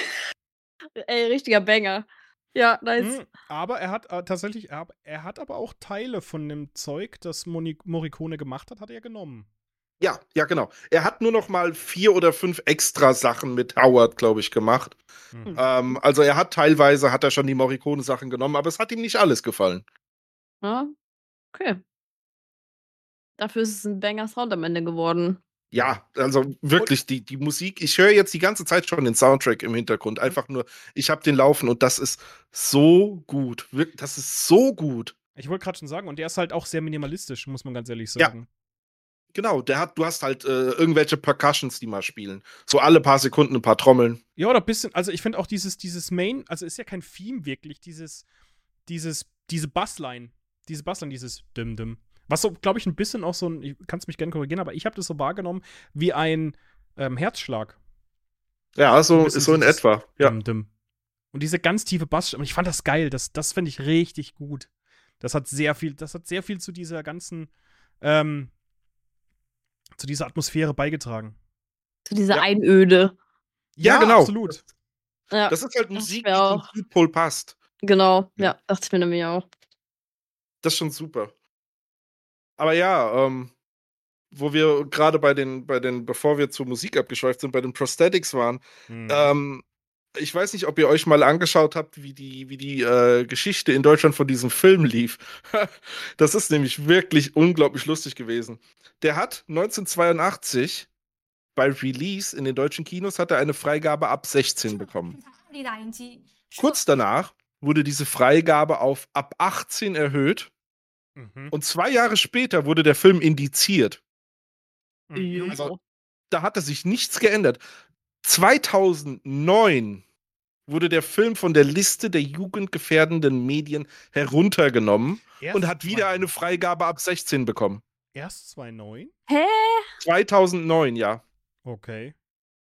Ey, richtiger Banger. Ja, nice. Mhm. Aber er hat äh, tatsächlich, er, er hat aber auch Teile von dem Zeug, das Moni Morricone gemacht hat, hat er genommen. Ja, ja, genau. Er hat nur noch mal vier oder fünf extra Sachen mit Howard, glaube ich, gemacht. Mhm. Ähm, also er hat teilweise, hat er schon die Morricone-Sachen genommen, aber es hat ihm nicht alles gefallen. Ja, okay. Dafür ist es ein Banger-Sound am Ende geworden. Ja, also wirklich, die, die Musik, ich höre jetzt die ganze Zeit schon den Soundtrack im Hintergrund. Einfach nur, ich habe den laufen und das ist so gut. Wirklich, das ist so gut. Ich wollte gerade schon sagen, und der ist halt auch sehr minimalistisch, muss man ganz ehrlich Ja. sagen. Genau, der hat, du hast halt äh, irgendwelche Percussions, die mal spielen. So alle paar Sekunden ein paar Trommeln. Ja, oder ein bisschen, also ich finde auch dieses, dieses Main, also ist ja kein Theme wirklich, dieses, dieses, diese Bassline, diese Bassline, dieses Dim-Dim. Was so, glaube ich, ein bisschen auch so ein, ich kannst mich gerne korrigieren, aber ich habe das so wahrgenommen wie ein ähm, Herzschlag. Ja, so Ein bisschen ist so in dieses etwa. Ja. Dim-Dim. Und diese ganz tiefe Bassstimme, ich fand das geil, das, das finde ich richtig gut. Das hat sehr viel, das hat sehr viel zu dieser ganzen, ähm, zu dieser Atmosphäre beigetragen. Zu dieser Ja. Einöde. Ja, genau. Absolut. Ja, Das ist halt Das Musik, wär die zum auch- Südpol passt. genau. Ja. Ja, dachte ich mir nämlich auch. Das ist schon super. Aber ja, ähm, wo wir gerade bei den, bei den, bevor wir zur Musik abgeschweift sind, bei den Prosthetics waren, Mhm. ähm, ich weiß nicht, ob ihr euch mal angeschaut habt, wie die, wie die äh, Geschichte in Deutschland von diesem Film lief. Das ist nämlich wirklich unglaublich lustig gewesen. Der hat neunzehnhundertzweiundachtzig bei Release in den deutschen Kinos hat er eine Freigabe ab sechzehn bekommen. Kurz danach wurde diese Freigabe auf ab achtzehn erhöht Mhm. und zwei Jahre später wurde der Film indiziert. Mhm. Also, da hatte sich nichts geändert. zweitausendneun wurde der Film von der Liste der jugendgefährdenden Medien heruntergenommen Erst und hat wieder eine zweitausendneun. Freigabe ab sechzehn bekommen. Erst zweitausendneun? Hä? zweitausendneun, ja. Okay.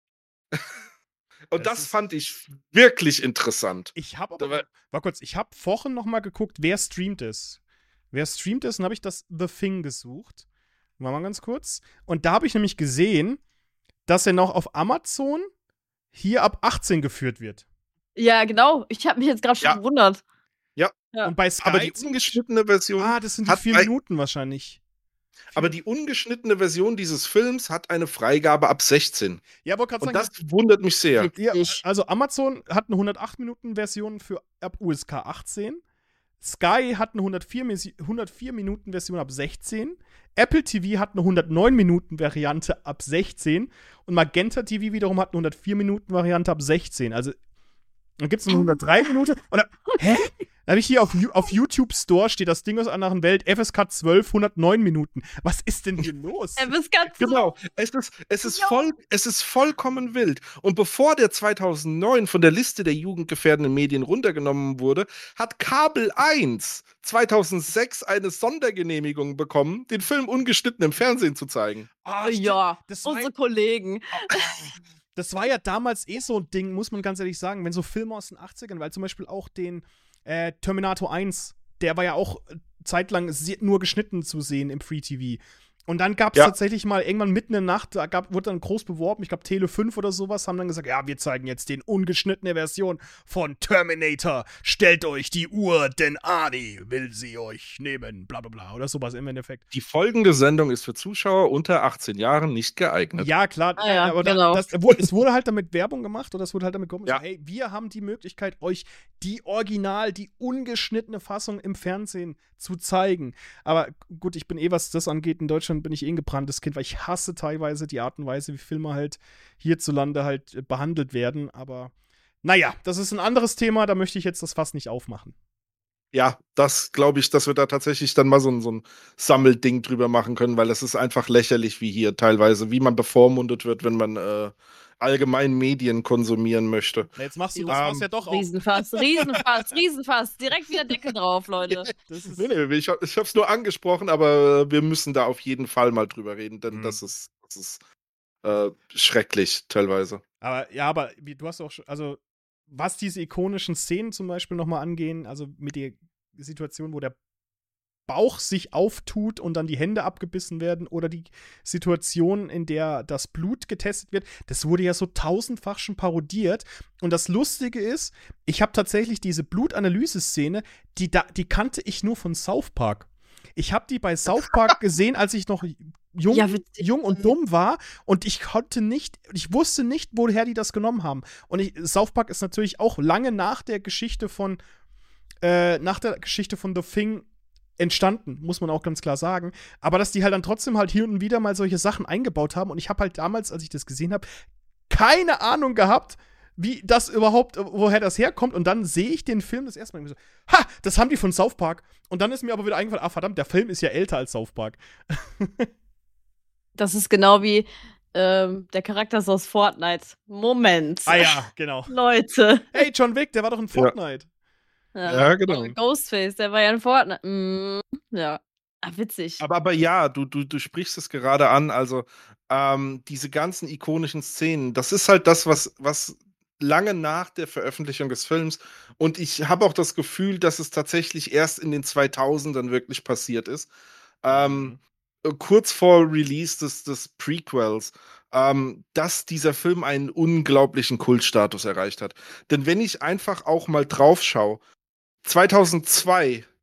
Und Das das, ist- fand ich wirklich interessant. Ich habe Da aber, war- war kurz, ich habe vorhin noch mal geguckt, wer streamt es. Wer streamt es, und habe ich das The Thing gesucht. War mal ganz kurz. Und da habe ich nämlich gesehen, dass er noch auf Amazon hier ab achtzehn geführt wird. Ja, genau. Ich habe mich jetzt gerade schon Ja. gewundert. Ja. Ja. Und bei Sky. Aber die ungeschnittene Version, ah, das sind die hat vier bei- Minuten wahrscheinlich. aber die ungeschnittene Version dieses Films hat eine Freigabe ab sechzehn. Ja, wollte gerade Und sagen, das wundert mich sehr. ja, Witzig. also Amazon hat eine hundertacht Minuten Version für ab U S K achtzehn. Sky hat eine hundertvier, Mis- hundertvier Minuten Version ab sechzehn. Apple T V hat eine hundertneun Minuten Variante ab sechzehn. Und Magenta T V wiederum hat eine hundertvier Minuten Variante ab sechzehn. Also, dann gibt es eine hundertdrei Minuten. Und da, hä? Da habe ich hier auf, Ju- auf YouTube Store steht das Ding aus einer anderen Welt, F S K zwölf, hundertneun Minuten. Was ist denn hier los? Er ist ganz Genau, es ist, es, ist Ja. voll, es ist vollkommen wild. Und bevor der zweitausendneun von der Liste der jugendgefährdenden Medien runtergenommen wurde, hat Kabel eins zweitausendsechs eine Sondergenehmigung bekommen, den Film ungeschnitten im Fernsehen zu zeigen. Ah, Oh, stimmt. ja, Das war, unsere Kollegen. das war ja damals eh so ein Ding, muss man ganz ehrlich sagen, wenn so Filme aus den achtzigern, weil zum Beispiel auch den äh, Terminator eins, der war ja auch äh, zeitlang se- nur geschnitten zu sehen im Free T V. Und dann gab es Ja. tatsächlich mal irgendwann mitten in der Nacht, da gab, wurde dann groß beworben, ich glaube Tele fünf oder sowas, haben dann gesagt, ja, wir zeigen jetzt den ungeschnittene Version von Terminator. Stellt euch die Uhr, denn Arnie will sie euch nehmen, bla bla bla, oder sowas im Endeffekt. Die folgende Sendung ist für Zuschauer unter achtzehn Jahren nicht geeignet. Ja, klar, Ah ja, aber da, genau. das, wurde, es wurde halt damit Werbung gemacht oder es wurde halt damit gekommen, Ja. so, hey, wir haben die Möglichkeit, euch die Original, die ungeschnittene Fassung im Fernsehen zu zeigen. Aber gut, ich bin eh, was das angeht, in Deutschland bin ich eh ein gebranntes Kind, weil ich hasse teilweise die Art und Weise, wie Filme halt hierzulande halt äh, behandelt werden. Aber naja, das ist ein anderes Thema, da möchte ich jetzt das Fass nicht aufmachen. Ja, das glaube ich, dass wir da tatsächlich dann mal so ein, so ein Sammelding drüber machen können, weil es ist einfach lächerlich, wie hier teilweise, wie man bevormundet wird, wenn man äh, allgemein Medien konsumieren möchte. Na, jetzt machst du das Ähm, Fass ja doch auf. Riesenfass, Riesenfass, Riesenfass. Direkt wieder Deckel drauf, Leute. Das ist, Nee, nee, ich, hab- ich habe es nur angesprochen, aber wir müssen da auf jeden Fall mal drüber reden, denn Mhm. das ist, das ist äh, schrecklich teilweise. Aber ja, aber wie, du hast auch schon, also was diese ikonischen Szenen zum Beispiel nochmal angehen, also mit der Situation, wo der Bauch sich auftut und dann die Hände abgebissen werden oder die Situation, in der das Blut getestet wird, das wurde ja so tausendfach schon parodiert. Und das Lustige ist, ich habe tatsächlich diese Blutanalyse-Szene, die, da, die kannte ich nur von South Park. Ich habe die bei South Park gesehen, als ich noch jung, Ja, witzig. jung und dumm war und ich konnte nicht, ich wusste nicht, woher die das genommen haben. Und ich, South Park ist natürlich auch lange nach der Geschichte von äh, nach der Geschichte von The Thing entstanden, muss man auch ganz klar sagen. Aber dass die halt dann trotzdem halt hier und wieder mal solche Sachen eingebaut haben und ich habe halt damals, als ich das gesehen habe, keine Ahnung gehabt, wie das überhaupt, woher das herkommt. Und dann sehe ich den Film das erste Mal und so, ha, das haben die von South Park. Und dann ist mir aber wieder eingefallen, ah verdammt, der Film ist ja älter als South Park. Das ist genau wie ähm, der Charakter ist aus Fortnite. Moment. Ah ja, genau. Leute. Hey, John Wick, der war doch in Fortnite. Ja, genau. Ghostface, der war ja in Fortnite. Mm, ja. Ah, witzig. Aber, aber ja, du, du, du sprichst es gerade an, also ähm, diese ganzen ikonischen Szenen, das ist halt das, was, was lange nach der Veröffentlichung des Films und ich habe auch das Gefühl, dass es tatsächlich erst in den zweitausendern wirklich passiert ist. Ähm, äh, kurz vor Release des, des Prequels, ähm, dass dieser Film einen unglaublichen Kultstatus erreicht hat. Denn wenn ich einfach auch mal drauf schaue, zweitausendzwei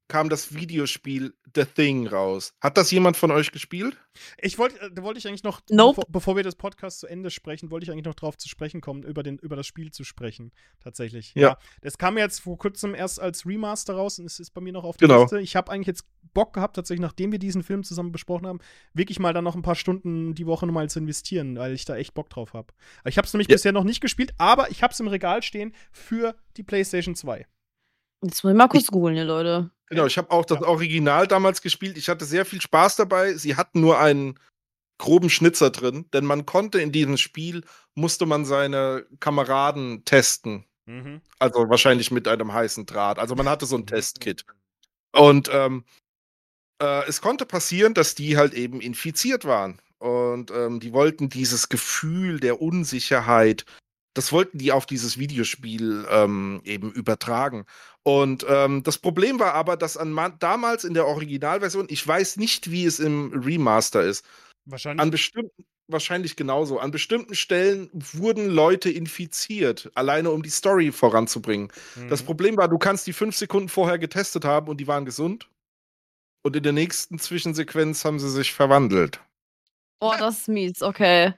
kam das Videospiel The Thing raus. Hat das jemand von euch gespielt? Ich wollte, äh, da wollte ich eigentlich noch, Nope. bevor, bevor wir das Podcast zu Ende sprechen, wollte ich eigentlich noch drauf zu sprechen kommen, über, den, über das Spiel zu sprechen. Tatsächlich. Ja. Das kam jetzt vor kurzem erst als Remaster raus und es ist bei mir noch auf der Genau. Liste. Ich habe eigentlich jetzt Bock gehabt, tatsächlich, nachdem wir diesen Film zusammen besprochen haben, wirklich mal dann noch ein paar Stunden die Woche nochmal zu investieren, weil ich da echt Bock drauf habe. Ich habe es nämlich Ja. bisher noch nicht gespielt, aber ich habe es im Regal stehen für die PlayStation zwei. Jetzt muss ich mal kurz googeln, hier, Leute. Genau, ich habe auch das Ja. Original damals gespielt. Ich hatte sehr viel Spaß dabei. Sie hatten nur einen groben Schnitzer drin, denn man konnte in diesem Spiel, musste man seine Kameraden testen. Mhm. Also wahrscheinlich mit einem heißen Draht. Also man hatte so ein Testkit. Und ähm, äh, es konnte passieren, dass die halt eben infiziert waren. Und ähm, die wollten dieses Gefühl der Unsicherheit, das wollten die auf dieses Videospiel ähm, eben übertragen. Und ähm, das Problem war aber, dass an ma- damals in der Originalversion, ich weiß nicht, wie es im Remaster ist, Wahrscheinlich. an bestimmten, wahrscheinlich genauso, an bestimmten Stellen wurden Leute infiziert, alleine um die Story voranzubringen. Mhm. Das Problem war, du kannst die fünf Sekunden vorher getestet haben und die waren gesund. Und in der nächsten Zwischensequenz haben sie sich verwandelt. Oh, das ist mies, okay.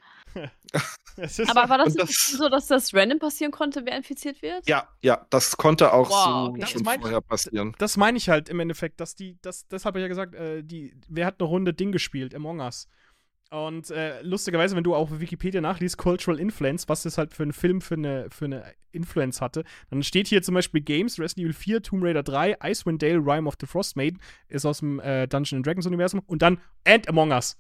Es ist Aber war das, Und nicht das- so, dass das random passieren konnte, wer infiziert wird? Ja, ja, das konnte auch Wow, so okay. schon Das mein- vorher passieren. Das meine ich halt im Endeffekt, dass die, das, deshalb habe ich ja gesagt, äh, die, wer hat eine Runde Ding gespielt, Among Us. Und äh, lustigerweise, wenn du auf Wikipedia nachliest, Cultural Influence, was das halt für einen Film für eine, für eine Influence hatte, dann steht hier zum Beispiel Games, Resident Evil vier, Tomb Raider drei, Icewind Dale, Rime of the Frost Maiden, ist aus dem äh, Dungeons and Dragons Universum und dann And Among Us.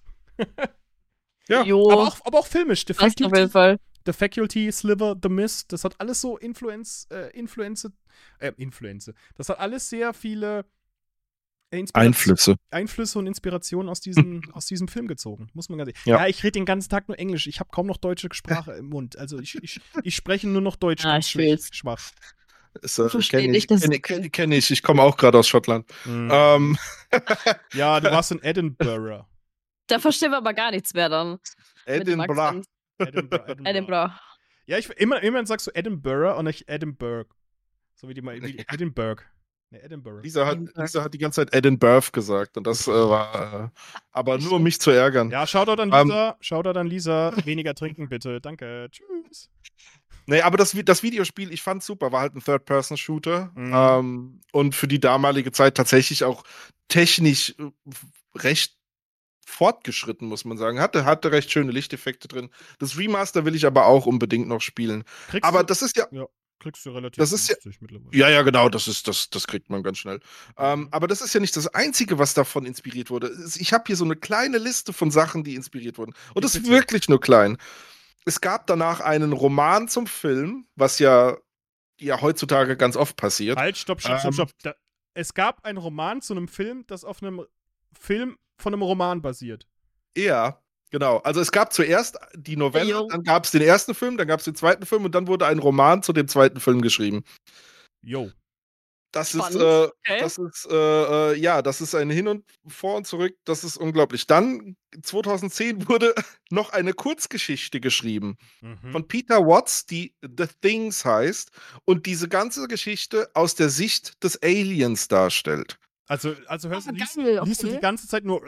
Ja, Jo, Aber auch, aber auch filmisch. The das auf jeden Faculty, Fall. The Faculty, Sliver, The Mist, das hat alles so Influence, äh, Influence, äh, Influence. Das hat alles sehr viele äh, Inspiration- Einflüsse. Einflüsse und Inspirationen aus diesem, aus diesem Film gezogen. Muss man ganz ehrlich. Ja. Ja, ich rede den ganzen Tag nur Englisch. Ich habe kaum noch deutsche Sprache im Mund. Also ich, ich, ich spreche nur noch Deutsch. Ah, ganz ich schwach- fühl's. schwach. Ist, äh, Versteh kenn dich, ich, das kenn, ist ich- kenn, kenn ich. Ich komme auch gerade aus Schottland. Mhm. Ähm, Ja, du warst in Edinburgh. Da verstehen wir aber gar nichts mehr dann. Mit dem Edinburgh. Akzent. Edinburgh. Edinburgh. Edinburgh. Ja, ich, immer, immer sagst du Edinburgh und nicht Edinburgh. So wie die mal. Wie Edinburgh. Nee, Edinburgh. Lisa hat, Edinburgh. Lisa hat die ganze Zeit Edinburgh gesagt und das äh, war äh, aber nur um mich zu ärgern. Ja, Shoutout an Ähm, Lisa. Shoutout an Lisa. Weniger trinken, bitte. Danke. Tschüss. Nee, aber das, Vi- das Videospiel, ich fand's super, war halt ein Third-Person-Shooter Mhm. ähm, und für die damalige Zeit tatsächlich auch technisch äh, recht fortgeschritten, muss man sagen. Hatte, hatte recht schöne Lichteffekte drin. Das Remaster will ich aber auch unbedingt noch spielen. Kriegst Aber du, das ist ja, kriegst du relativ das ist ja- günstig mittlerweile. ja, ja, genau, das ist, das, das kriegt man ganz schnell. Ähm, aber das ist ja nicht das Einzige, was davon inspiriert wurde. Es- Ich habe hier so eine kleine Liste von Sachen, die inspiriert wurden. Und das ist Bitte. wirklich nur klein. Es gab danach einen Roman zum Film, was ja, ja heutzutage ganz oft passiert. Halt, stopp, stopp, stopp, Ähm. stopp. Da, es gab einen Roman zu einem Film, das auf einem Film von einem Roman basiert. Ja, genau. Also es gab zuerst die Novelle, Jo. dann gab es den ersten Film, dann gab es den zweiten Film und dann wurde ein Roman zu dem zweiten Film geschrieben. Yo. Das ist, Spannend. äh, Okay. das ist, äh, äh, ja, das ist ein Hin und Vor und Zurück, das ist unglaublich. Dann, zweitausendzehn, wurde noch eine Kurzgeschichte geschrieben Mhm. von Peter Watts, die The Things heißt und diese ganze Geschichte aus der Sicht des Aliens darstellt. Also, also hörst, Ah, liest, geil, liest du okay. die ganze Zeit nur.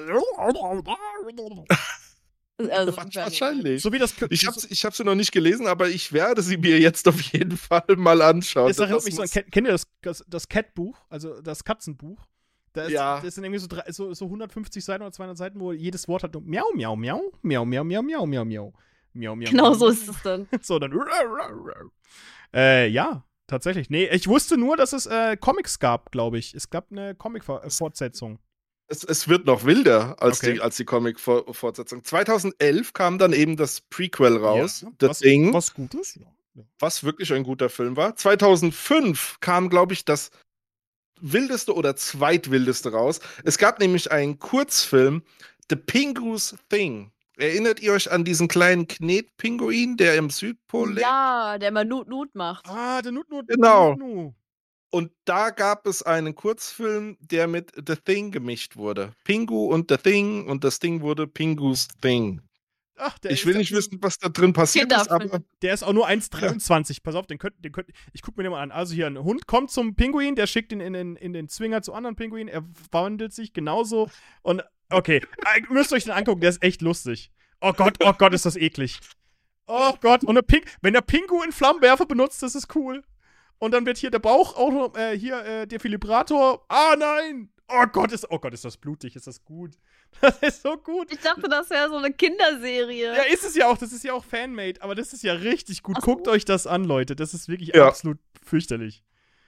Also, Wahrscheinlich. So wie das. Ich habe ich hab sie noch nicht gelesen, aber ich werde sie mir jetzt auf jeden Fall mal anschauen. Das erinnert Das mich so an, muss- kennt, kennt ihr das, das, das Cat-Buch, also das Katzenbuch? Da ist, Ja. Das sind irgendwie so, drei, so, so hundertfünfzig Seiten oder zweihundert Seiten, wo jedes Wort hat nur Miau, Miau, Miau, Miau, Miau, Miau, Miau, Miau, Miau. Miau, miau, Genau miau, so miau. ist es dann. So, dann. Äh, ja, tatsächlich. Nee, ich wusste nur, dass es äh, Comics gab, glaube ich. Es gab eine Comic-Fortsetzung. Es, es wird noch wilder als Okay. die, als die Comic-Fortsetzung. zweitausendelf kam dann eben das Prequel raus, Ja, The was, Thing, was Gutes? Ja. Ja. was wirklich ein guter Film war. zweitausendfünf kam, glaube ich, das wildeste oder zweitwildeste raus. Es gab nämlich einen Kurzfilm, The Pingu's Thing. Erinnert ihr euch an diesen kleinen Knetpinguin, der im Südpol lebt? Ja, der immer Nut Nut macht. Ah, der Nut Nut. Genau. Nut Nut. Und da gab es einen Kurzfilm, der mit The Thing gemischt wurde. Pingu und The Thing und das Ding wurde Pingu's Thing. Ach, der Ich ist will der- nicht wissen, was da drin passiert ist, Kinderfilm. aber Der ist auch nur eins Komma dreiundzwanzig. Pass auf, den könnt, den könnt, ich guck mir den mal an. Also hier, ein Hund kommt zum Pinguin, der schickt ihn in den, in den Zwinger zu anderen Pinguinen, er wandelt sich genauso. Und okay, äh, müsst ihr euch den angucken, der ist echt lustig. Oh Gott, oh Gott, ist das eklig. Oh Gott, und der Ping, wenn der Pinguin Flammenwerfer benutzt, das ist cool. Und dann wird hier der Bauch auch noch, äh, hier, äh, Defibrillator. Ah, nein! Oh Gott, ist, oh Gott, ist das blutig, ist das gut. Das ist so gut. Ich dachte, das wäre so eine Kinderserie. Ja, ist es ja auch, das ist ja auch Fanmade, aber das ist ja richtig gut. Ach so. Guckt euch das an, Leute. Das ist wirklich Ja. absolut fürchterlich.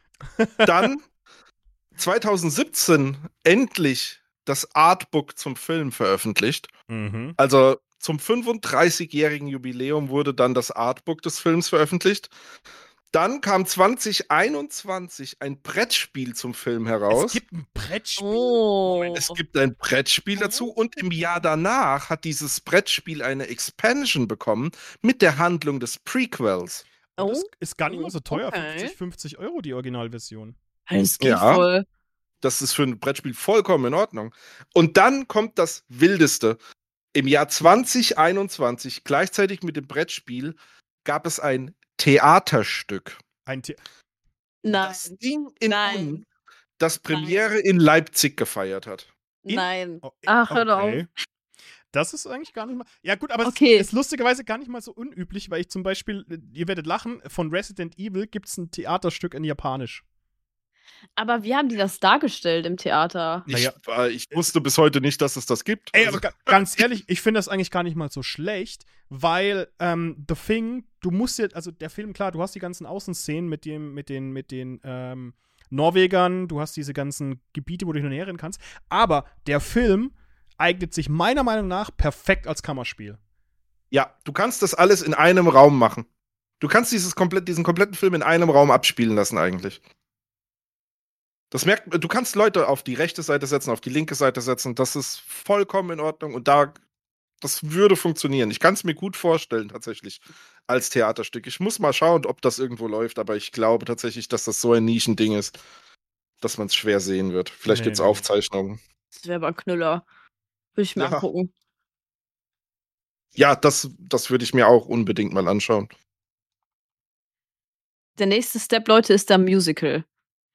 dann zwanzig siebzehn endlich das Artbook zum Film veröffentlicht. Mhm. Also zum fünfunddreißigjährigen Jubiläum wurde dann das Artbook des Films veröffentlicht. Dann kam zwanzig einundzwanzig ein Brettspiel zum Film heraus. Es gibt ein Brettspiel. Oh. Es gibt ein Brettspiel dazu und im Jahr danach hat dieses Brettspiel eine Expansion bekommen mit der Handlung des Prequels. Und das Oh. ist gar nicht mal so teuer. Okay. fünfzig, fünfzig Euro die Originalversion. Das geht Ja. voll. Das ist für ein Brettspiel vollkommen in Ordnung. Und dann kommt das Wildeste. Im Jahr zwanzig einundzwanzig, gleichzeitig mit dem Brettspiel, gab es ein Theaterstück. Ein The Nein. Das Ding in Nein. Un, das Premiere in Leipzig gefeiert hat. In- Nein. Oh, Ach, hör doch okay. Das ist eigentlich gar nicht mal. Ja, gut, aber Okay. es ist lustigerweise gar nicht mal so unüblich, weil ich zum Beispiel, ihr werdet lachen, von Resident Evil gibt es ein Theaterstück in Japanisch. Aber wie haben die das dargestellt im Theater? Ich, Naja. äh, ich wusste bis heute nicht, dass es das gibt. Ey, Also, aber ga ganz ehrlich, ich finde das eigentlich gar nicht mal so schlecht, weil ähm, The Thing, du musst jetzt, also der Film, klar, du hast die ganzen Außenszenen mit dem, mit den, mit den ähm, Norwegern, du hast diese ganzen Gebiete, wo du hin und her rennen kannst, aber der Film eignet sich meiner Meinung nach perfekt als Kammerspiel. ja, du kannst das alles in einem Raum machen. Du kannst dieses komplett, diesen kompletten Film in einem Raum abspielen lassen, eigentlich. Das merkt, du kannst Leute auf die rechte Seite setzen, auf die linke Seite setzen. Das ist vollkommen in Ordnung und da, das würde funktionieren. Ich kann es mir gut vorstellen, tatsächlich, als Theaterstück. Ich muss mal schauen, ob das irgendwo läuft, aber ich glaube tatsächlich, dass das so ein Nischending ist, dass man es schwer sehen wird. Vielleicht Nee, gibt es nee. Aufzeichnungen. Das wäre aber ein Knüller. Würde ich mir Ja. angucken. Ja, das, das würde ich mir auch unbedingt mal anschauen. Der nächste Step, Leute, ist der Musical.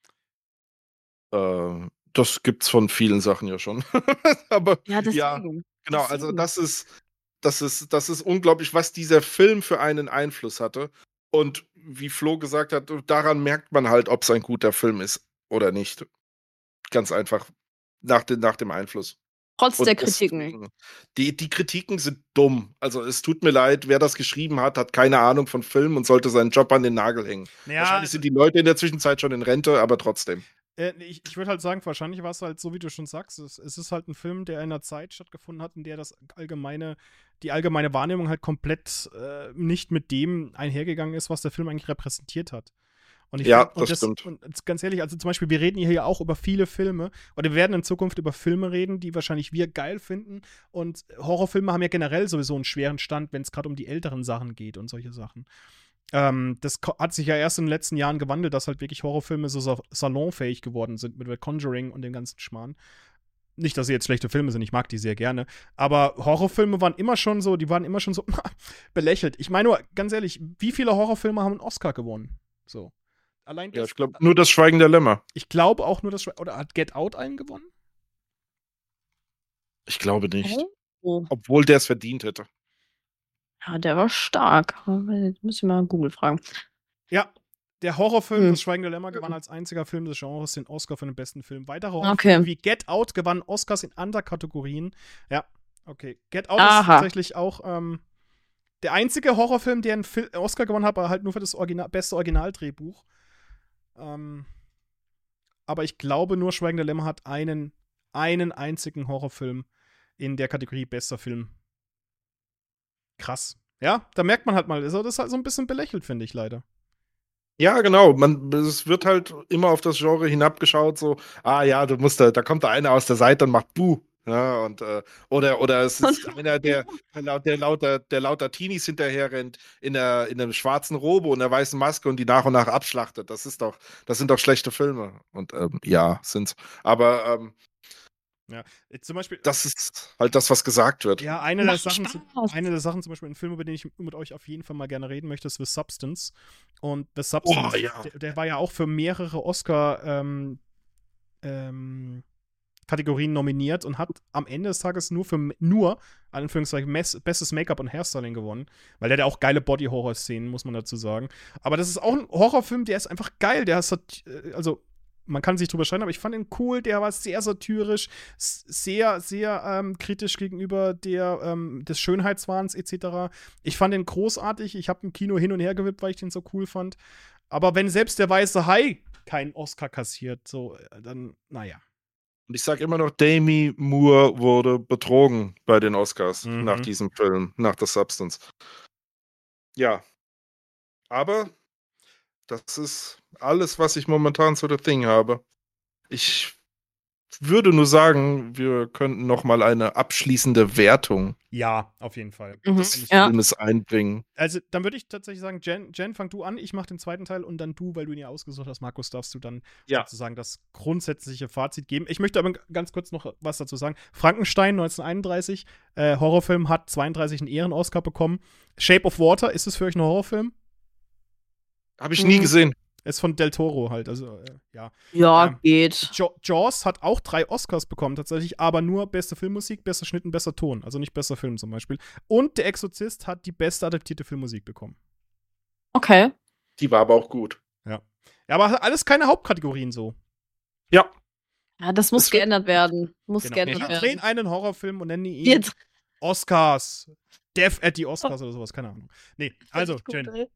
Äh, das gibt's von vielen Sachen ja schon. aber Ja, deswegen. Ja, genau, also Deswegen. das ist, das ist, das ist unglaublich, was dieser Film für einen Einfluss hatte. Und wie Flo gesagt hat, daran merkt man halt, ob es ein guter Film ist oder nicht. Ganz einfach. Nach, den, nach dem Einfluss. Trotz Und der das- Kritiken. Die, die Kritiken sind dumm. Also es tut mir leid, wer das geschrieben hat, hat keine Ahnung von Film und sollte seinen Job an den Nagel hängen. Ja, Wahrscheinlich sind die Leute in der Zwischenzeit schon in Rente, aber trotzdem. Äh, nee, ich ich würde halt sagen, wahrscheinlich war es halt so, wie du schon sagst. Es, es ist halt ein Film, der in einer Zeit stattgefunden hat, in der das allgemeine, die allgemeine Wahrnehmung halt komplett äh, nicht mit dem einhergegangen ist, was der Film eigentlich repräsentiert hat. Und ich Ja, find- und das stimmt. Und jetzt ganz ehrlich, also zum Beispiel, wir reden hier ja auch über viele Filme oder wir werden in Zukunft über Filme reden, die wahrscheinlich wir geil finden. Und Horrorfilme haben ja generell sowieso einen schweren Stand, wenn es gerade um die älteren Sachen geht und solche Sachen. Ähm, das ko- hat sich ja erst in den letzten Jahren gewandelt, dass halt wirklich Horrorfilme so sa- salonfähig geworden sind mit The Conjuring und dem ganzen Schmarrn. Nicht, dass sie jetzt schlechte Filme sind, ich mag die sehr gerne. Aber Horrorfilme waren immer schon so, die waren immer schon so belächelt. Ich meine nur, ganz ehrlich, wie viele Horrorfilme haben einen Oscar gewonnen? So. Allein Ja, das, ich glaube, nur das Schweigen der Lämmer. ich glaube auch nur, dass. Oder hat Get Out einen gewonnen? Ich glaube nicht. Oh. Obwohl der es verdient hätte. Ja, der war stark. Muss ich mal Google fragen. Ja. Der Horrorfilm, Hm. Das Schweigen der Lämmer, gewann als einziger Film des Genres den Oscar für den besten Film. Weitere Okay. Horrorfilme wie Get Out gewannen Oscars in anderen Kategorien. Ja, okay. Get Out ist Aha. tatsächlich auch ähm, der einzige Horrorfilm, der einen Fil- Oscar gewonnen hat, aber halt nur für das Original beste Originaldrehbuch. Ähm, aber ich glaube, nur Schweigen der Lämmer hat einen, einen einzigen Horrorfilm in der Kategorie bester Film. Krass. Ja, da merkt man halt mal, also das ist halt so ein bisschen belächelt, finde ich leider. Ja, genau. Man, es wird halt immer auf das Genre hinabgeschaut, so, ah ja, du musst da, da kommt da einer aus der Seite und macht Buh. Ja, und, äh, oder, oder es ist einer, der, der, laut- der, lauter, der lauter Teenies hinterher rennt, in der, in einer schwarzen Robe und einer weißen Maske und die nach und nach abschlachtet. Das ist doch, das sind doch schlechte Filme. Und ähm, ja, sind's. Aber ähm, Ja, jetzt zum Beispiel, Das ist halt das, was gesagt wird. ja, eine der, Macht Sachen, zu- Spaß. eine der Sachen, zum Beispiel ein Film, über den ich mit euch auf jeden Fall mal gerne reden möchte, ist The Substance. Und The Substance, Oh, ja. der, der war ja auch für mehrere Oscar ähm, ähm, Kategorien nominiert und hat am Ende des Tages nur für nur, an Anführungszeichen, Mess, bestes Make-up und Hairstyling gewonnen. Weil der hat ja auch geile Body-Horror-Szenen, muss man dazu sagen. Aber das ist auch ein Horrorfilm, der ist einfach geil. Der ist, also, man kann sich drüber streiten, aber ich fand ihn cool. Der war sehr satirisch, s- sehr, sehr ähm, kritisch gegenüber der, ähm, des Schönheitswahns et cetera. Ich fand den großartig. Ich habe im Kino hin und her gewippt, weil ich den so cool fand. Aber wenn selbst der weiße Hai keinen Oscar kassiert, so, äh, dann, naja. Und ich sage immer noch, Demi Moore wurde betrogen bei den Oscars Mhm. nach diesem Film, nach The Substance. Ja. Aber das ist alles, was ich momentan zu The Thing habe. Ich würde nur sagen, wir könnten noch mal eine abschließende Wertung Ja, auf jeden Fall. Mhm. des Ja. Filmes einbringen. Also, dann würde ich tatsächlich sagen, Jen, Jen, fang du an, ich mache den zweiten Teil und dann du, weil du ihn ja ausgesucht hast, Markus, darfst du dann Ja. sozusagen das grundsätzliche Fazit geben. Ich möchte aber ganz kurz noch was dazu sagen. Frankenstein neunzehnhunderteinunddreißig, äh, Horrorfilm, hat zweiunddreißig einen Ehren-Oscar bekommen. Shape of Water, ist es für euch ein Horrorfilm? Habe ich nie Mhm. gesehen. Ist von Del Toro halt, also, äh, ja. Ja, Ähm, geht. Jo- Jaws hat auch drei Oscars bekommen, tatsächlich, aber nur beste Filmmusik, bester Schnitt und bester Ton. Also nicht bester Film zum Beispiel. Und Der Exorzist hat die beste adaptierte Filmmusik bekommen. Okay. Die war aber auch gut. Ja, aber alles keine Hauptkategorien so. Ja. Ja, das muss Es wird- geändert werden. Muss Genau. geändert Wir werden. drehen einen Horrorfilm und nennen ihn Wir dr- Oscars. Death at the Oscars oder sowas, keine Ahnung. Nee, also, Gut, Jen. ey.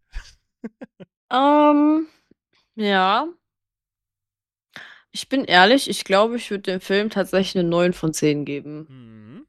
Ähm, ja. Ich bin ehrlich, ich glaube, ich würde dem Film tatsächlich eine neun von zehn geben. Mhm.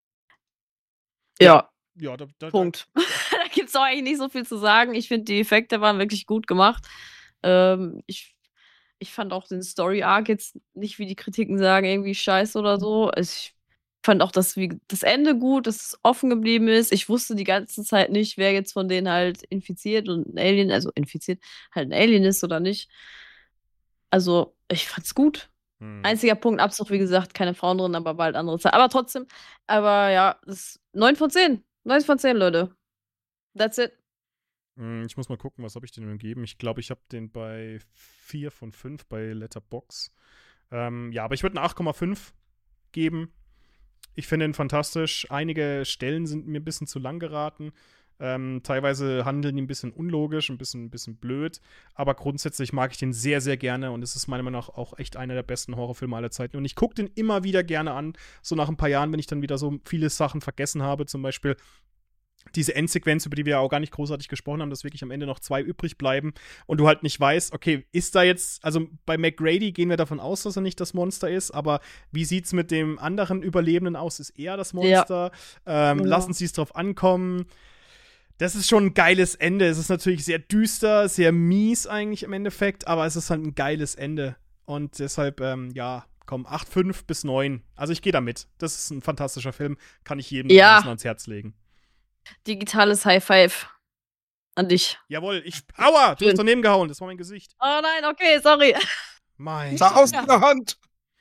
Ja, Ja, da, da, Punkt. Da gibt es auch eigentlich nicht so viel zu sagen. Ich finde, die Effekte waren wirklich gut gemacht. Ähm, ich, ich fand auch den Story-Arc jetzt nicht, wie die Kritiken sagen, irgendwie scheiße oder so. Also ich fand auch das, wie, das Ende gut, dass es offen geblieben ist. Ich wusste die ganze Zeit nicht, wer jetzt von denen halt infiziert und ein Alien, also infiziert, halt ein Alien ist oder nicht. Also, ich fand's gut. Mhm. Einziger Punkt, Abzug, wie gesagt, keine Frauen drin, aber bald andere Zeit. Aber trotzdem, aber ja, das ist neun von zehn. neun von zehn, Leute. That's it. Mhm, Ich muss mal gucken, was habe ich denn gegeben? Ich glaube, ich habe den bei vier von fünf bei Letterboxd. Ähm, ja, aber ich würde eine acht Komma fünf geben. Ich finde ihn fantastisch. Einige Stellen sind mir ein bisschen zu lang geraten. Ähm, teilweise handeln die ein bisschen unlogisch, ein bisschen, ein bisschen blöd. Aber grundsätzlich mag ich den sehr, sehr gerne. Und es ist meiner Meinung nach auch echt einer der besten Horrorfilme aller Zeiten. Und ich gucke den immer wieder gerne an. So nach ein paar Jahren, wenn ich dann wieder so viele Sachen vergessen habe. Zum Beispiel diese Endsequenz, über die wir ja auch gar nicht großartig gesprochen haben, dass wirklich am Ende noch zwei übrig bleiben und du halt nicht weißt, okay, ist da jetzt, also bei McGrady gehen wir davon aus, dass er nicht das Monster ist, aber wie sieht's mit dem anderen Überlebenden aus? Ist er das Monster? Ähm, Ja. Lassen Sie es drauf ankommen. Das ist schon ein geiles Ende. Es ist natürlich sehr düster, sehr mies eigentlich im Endeffekt, aber es ist halt ein geiles Ende. Und deshalb, ähm, ja, komm, acht Komma fünf bis neun. Also ich gehe damit. Das ist ein fantastischer Film. Kann ich jedem Ja. draußen ans Herz legen. Digitales High Five an dich. Jawohl, ich. Aua! Du Schön. hast daneben gehauen. Das war mein Gesicht. Oh nein, okay, sorry. Mein. Sah aus Ja. in der Hand.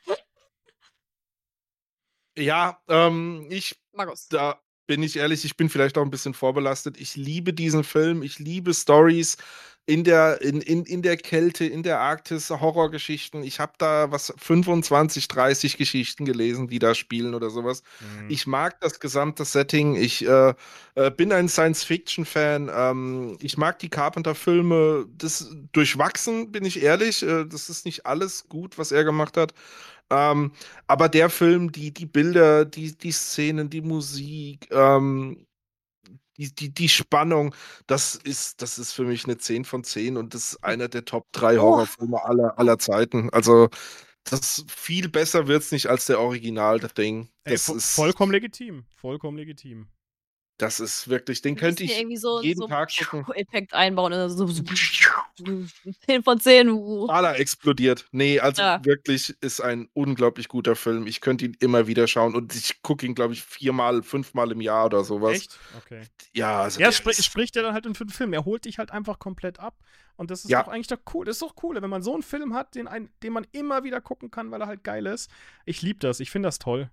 Ja, ähm, ich, Markus. da bin ich ehrlich, ich bin vielleicht auch ein bisschen vorbelastet. Ich liebe diesen Film, ich liebe Stories in der, in, in, in der Kälte, in der Arktis, Horrorgeschichten. Ich habe da was fünfundzwanzig, dreißig Geschichten gelesen, die da spielen oder sowas. Mhm. Ich mag das gesamte Setting. Ich äh, äh, bin ein Science-Fiction-Fan. Ähm, ich mag die Carpenter-Filme. Das durchwachsen, bin ich ehrlich. Äh, das ist nicht alles gut, was er gemacht hat. Ähm, aber der Film, die, die Bilder, die, die Szenen, die Musik, ähm, die, die, die Spannung, das ist, das ist für mich eine zehn von zehn und das ist einer der Top drei Oh. Horrorfilme aller, aller Zeiten. Also, das viel besser wird's nicht als der Original, The Thing. Ey, Das vo ist, vollkommen legitim. Vollkommen legitim. Das ist wirklich, den Wir könnte müssen hier ich irgendwie so, jeden so Tag gucken. Effekt einbauen. Also so, so zehn von zehn. Ala explodiert. Nee, also Ja. wirklich ist ein unglaublich guter Film. Ich könnte ihn immer wieder schauen und ich gucke ihn, glaube ich, viermal, fünfmal im Jahr oder sowas. Echt? Okay. Ja, also Ja, der spri ist- spricht er dann halt in fünf Filmen. Er holt dich halt einfach komplett ab. Und das ist Ja. doch eigentlich doch cool. Das ist doch cool, wenn man so einen Film hat, den, ein, den man immer wieder gucken kann, weil er halt geil ist. Ich liebe das. Ich finde das toll.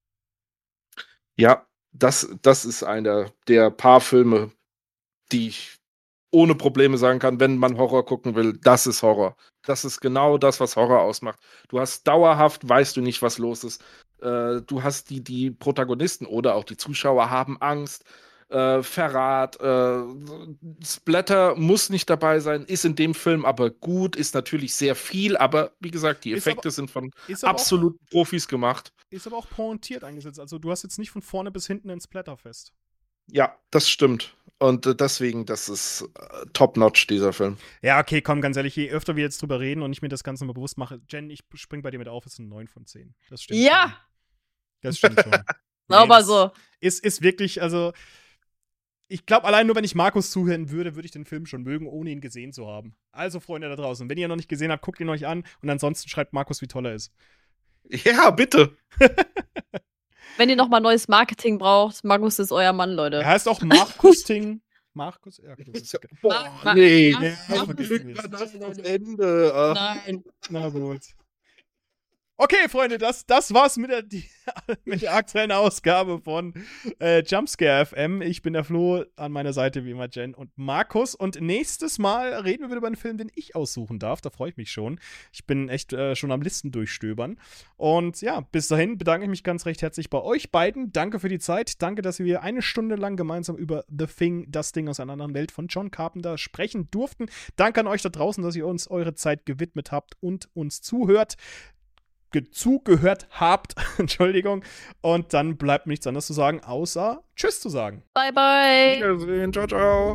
ja, das, das ist einer der paar Filme, die ich ohne Probleme sagen kann, wenn man Horror gucken will, das ist Horror. Das ist genau das, was Horror ausmacht. Du hast dauerhaft, weißt du nicht, was los ist. Äh, du hast die, die Protagonisten oder auch die Zuschauer haben Angst, äh, Verrat, äh, Splatter muss nicht dabei sein, ist in dem Film aber gut, ist natürlich sehr viel, aber wie gesagt, die Ist Effekte aber- sind von Ist aber, auch, absoluten Profis gemacht. ist aber auch pointiert eingesetzt. Also du hast jetzt nicht von vorne bis hinten ein Splatterfest. Ja, das stimmt. Und äh, deswegen, das ist äh, top-notch, dieser Film. Ja, okay, komm, ganz ehrlich, je öfter wir jetzt drüber reden und ich mir das Ganze mal bewusst mache, Jen, ich spring bei dir mit auf, ist ein neun von zehn. Das stimmt Ja. schon. Das stimmt schon. Sauber das so. Ist, ist wirklich, also ich glaube, allein nur, wenn ich Markus zuhören würde, würde ich den Film schon mögen, ohne ihn gesehen zu haben. Also, Freunde da draußen, wenn ihr ihn noch nicht gesehen habt, guckt ihn euch an und ansonsten schreibt Markus, wie toll er ist. Ja, bitte. Wenn ihr nochmal neues Marketing braucht, Markus ist euer Mann, Leute. Er heißt auch Markus Ting. Markus? Ja, okay, das ist ge- Boah, Ma- nee. Ma- Nee, Ma- vergessen wir das es. das Ende. Ah. Nein. Na gut. Okay, Freunde, das, das war's mit der, die, mit der aktuellen Ausgabe von äh, Jumpscare F M. Ich bin der Flo, an meiner Seite wie immer Jen und Markus. Und nächstes Mal reden wir wieder über einen Film, den ich aussuchen darf. Da freue ich mich schon. Ich bin echt äh, schon am Listen durchstöbern. Und ja, bis dahin bedanke ich mich ganz recht herzlich bei euch beiden. Danke für die Zeit. Danke, dass wir eine Stunde lang gemeinsam über The Thing, das Ding aus einer anderen Welt von John Carpenter sprechen durften. Danke an euch da draußen, dass ihr uns eure Zeit gewidmet habt und uns zuhört. zugehört habt. Entschuldigung. Und dann bleibt mir nichts anderes zu sagen, außer Tschüss zu sagen. Bye, bye. Wiedersehen. Ciao, ciao.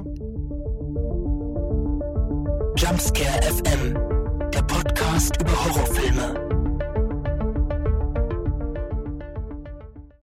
Jumpscare F M, der Podcast über Horrorfilme.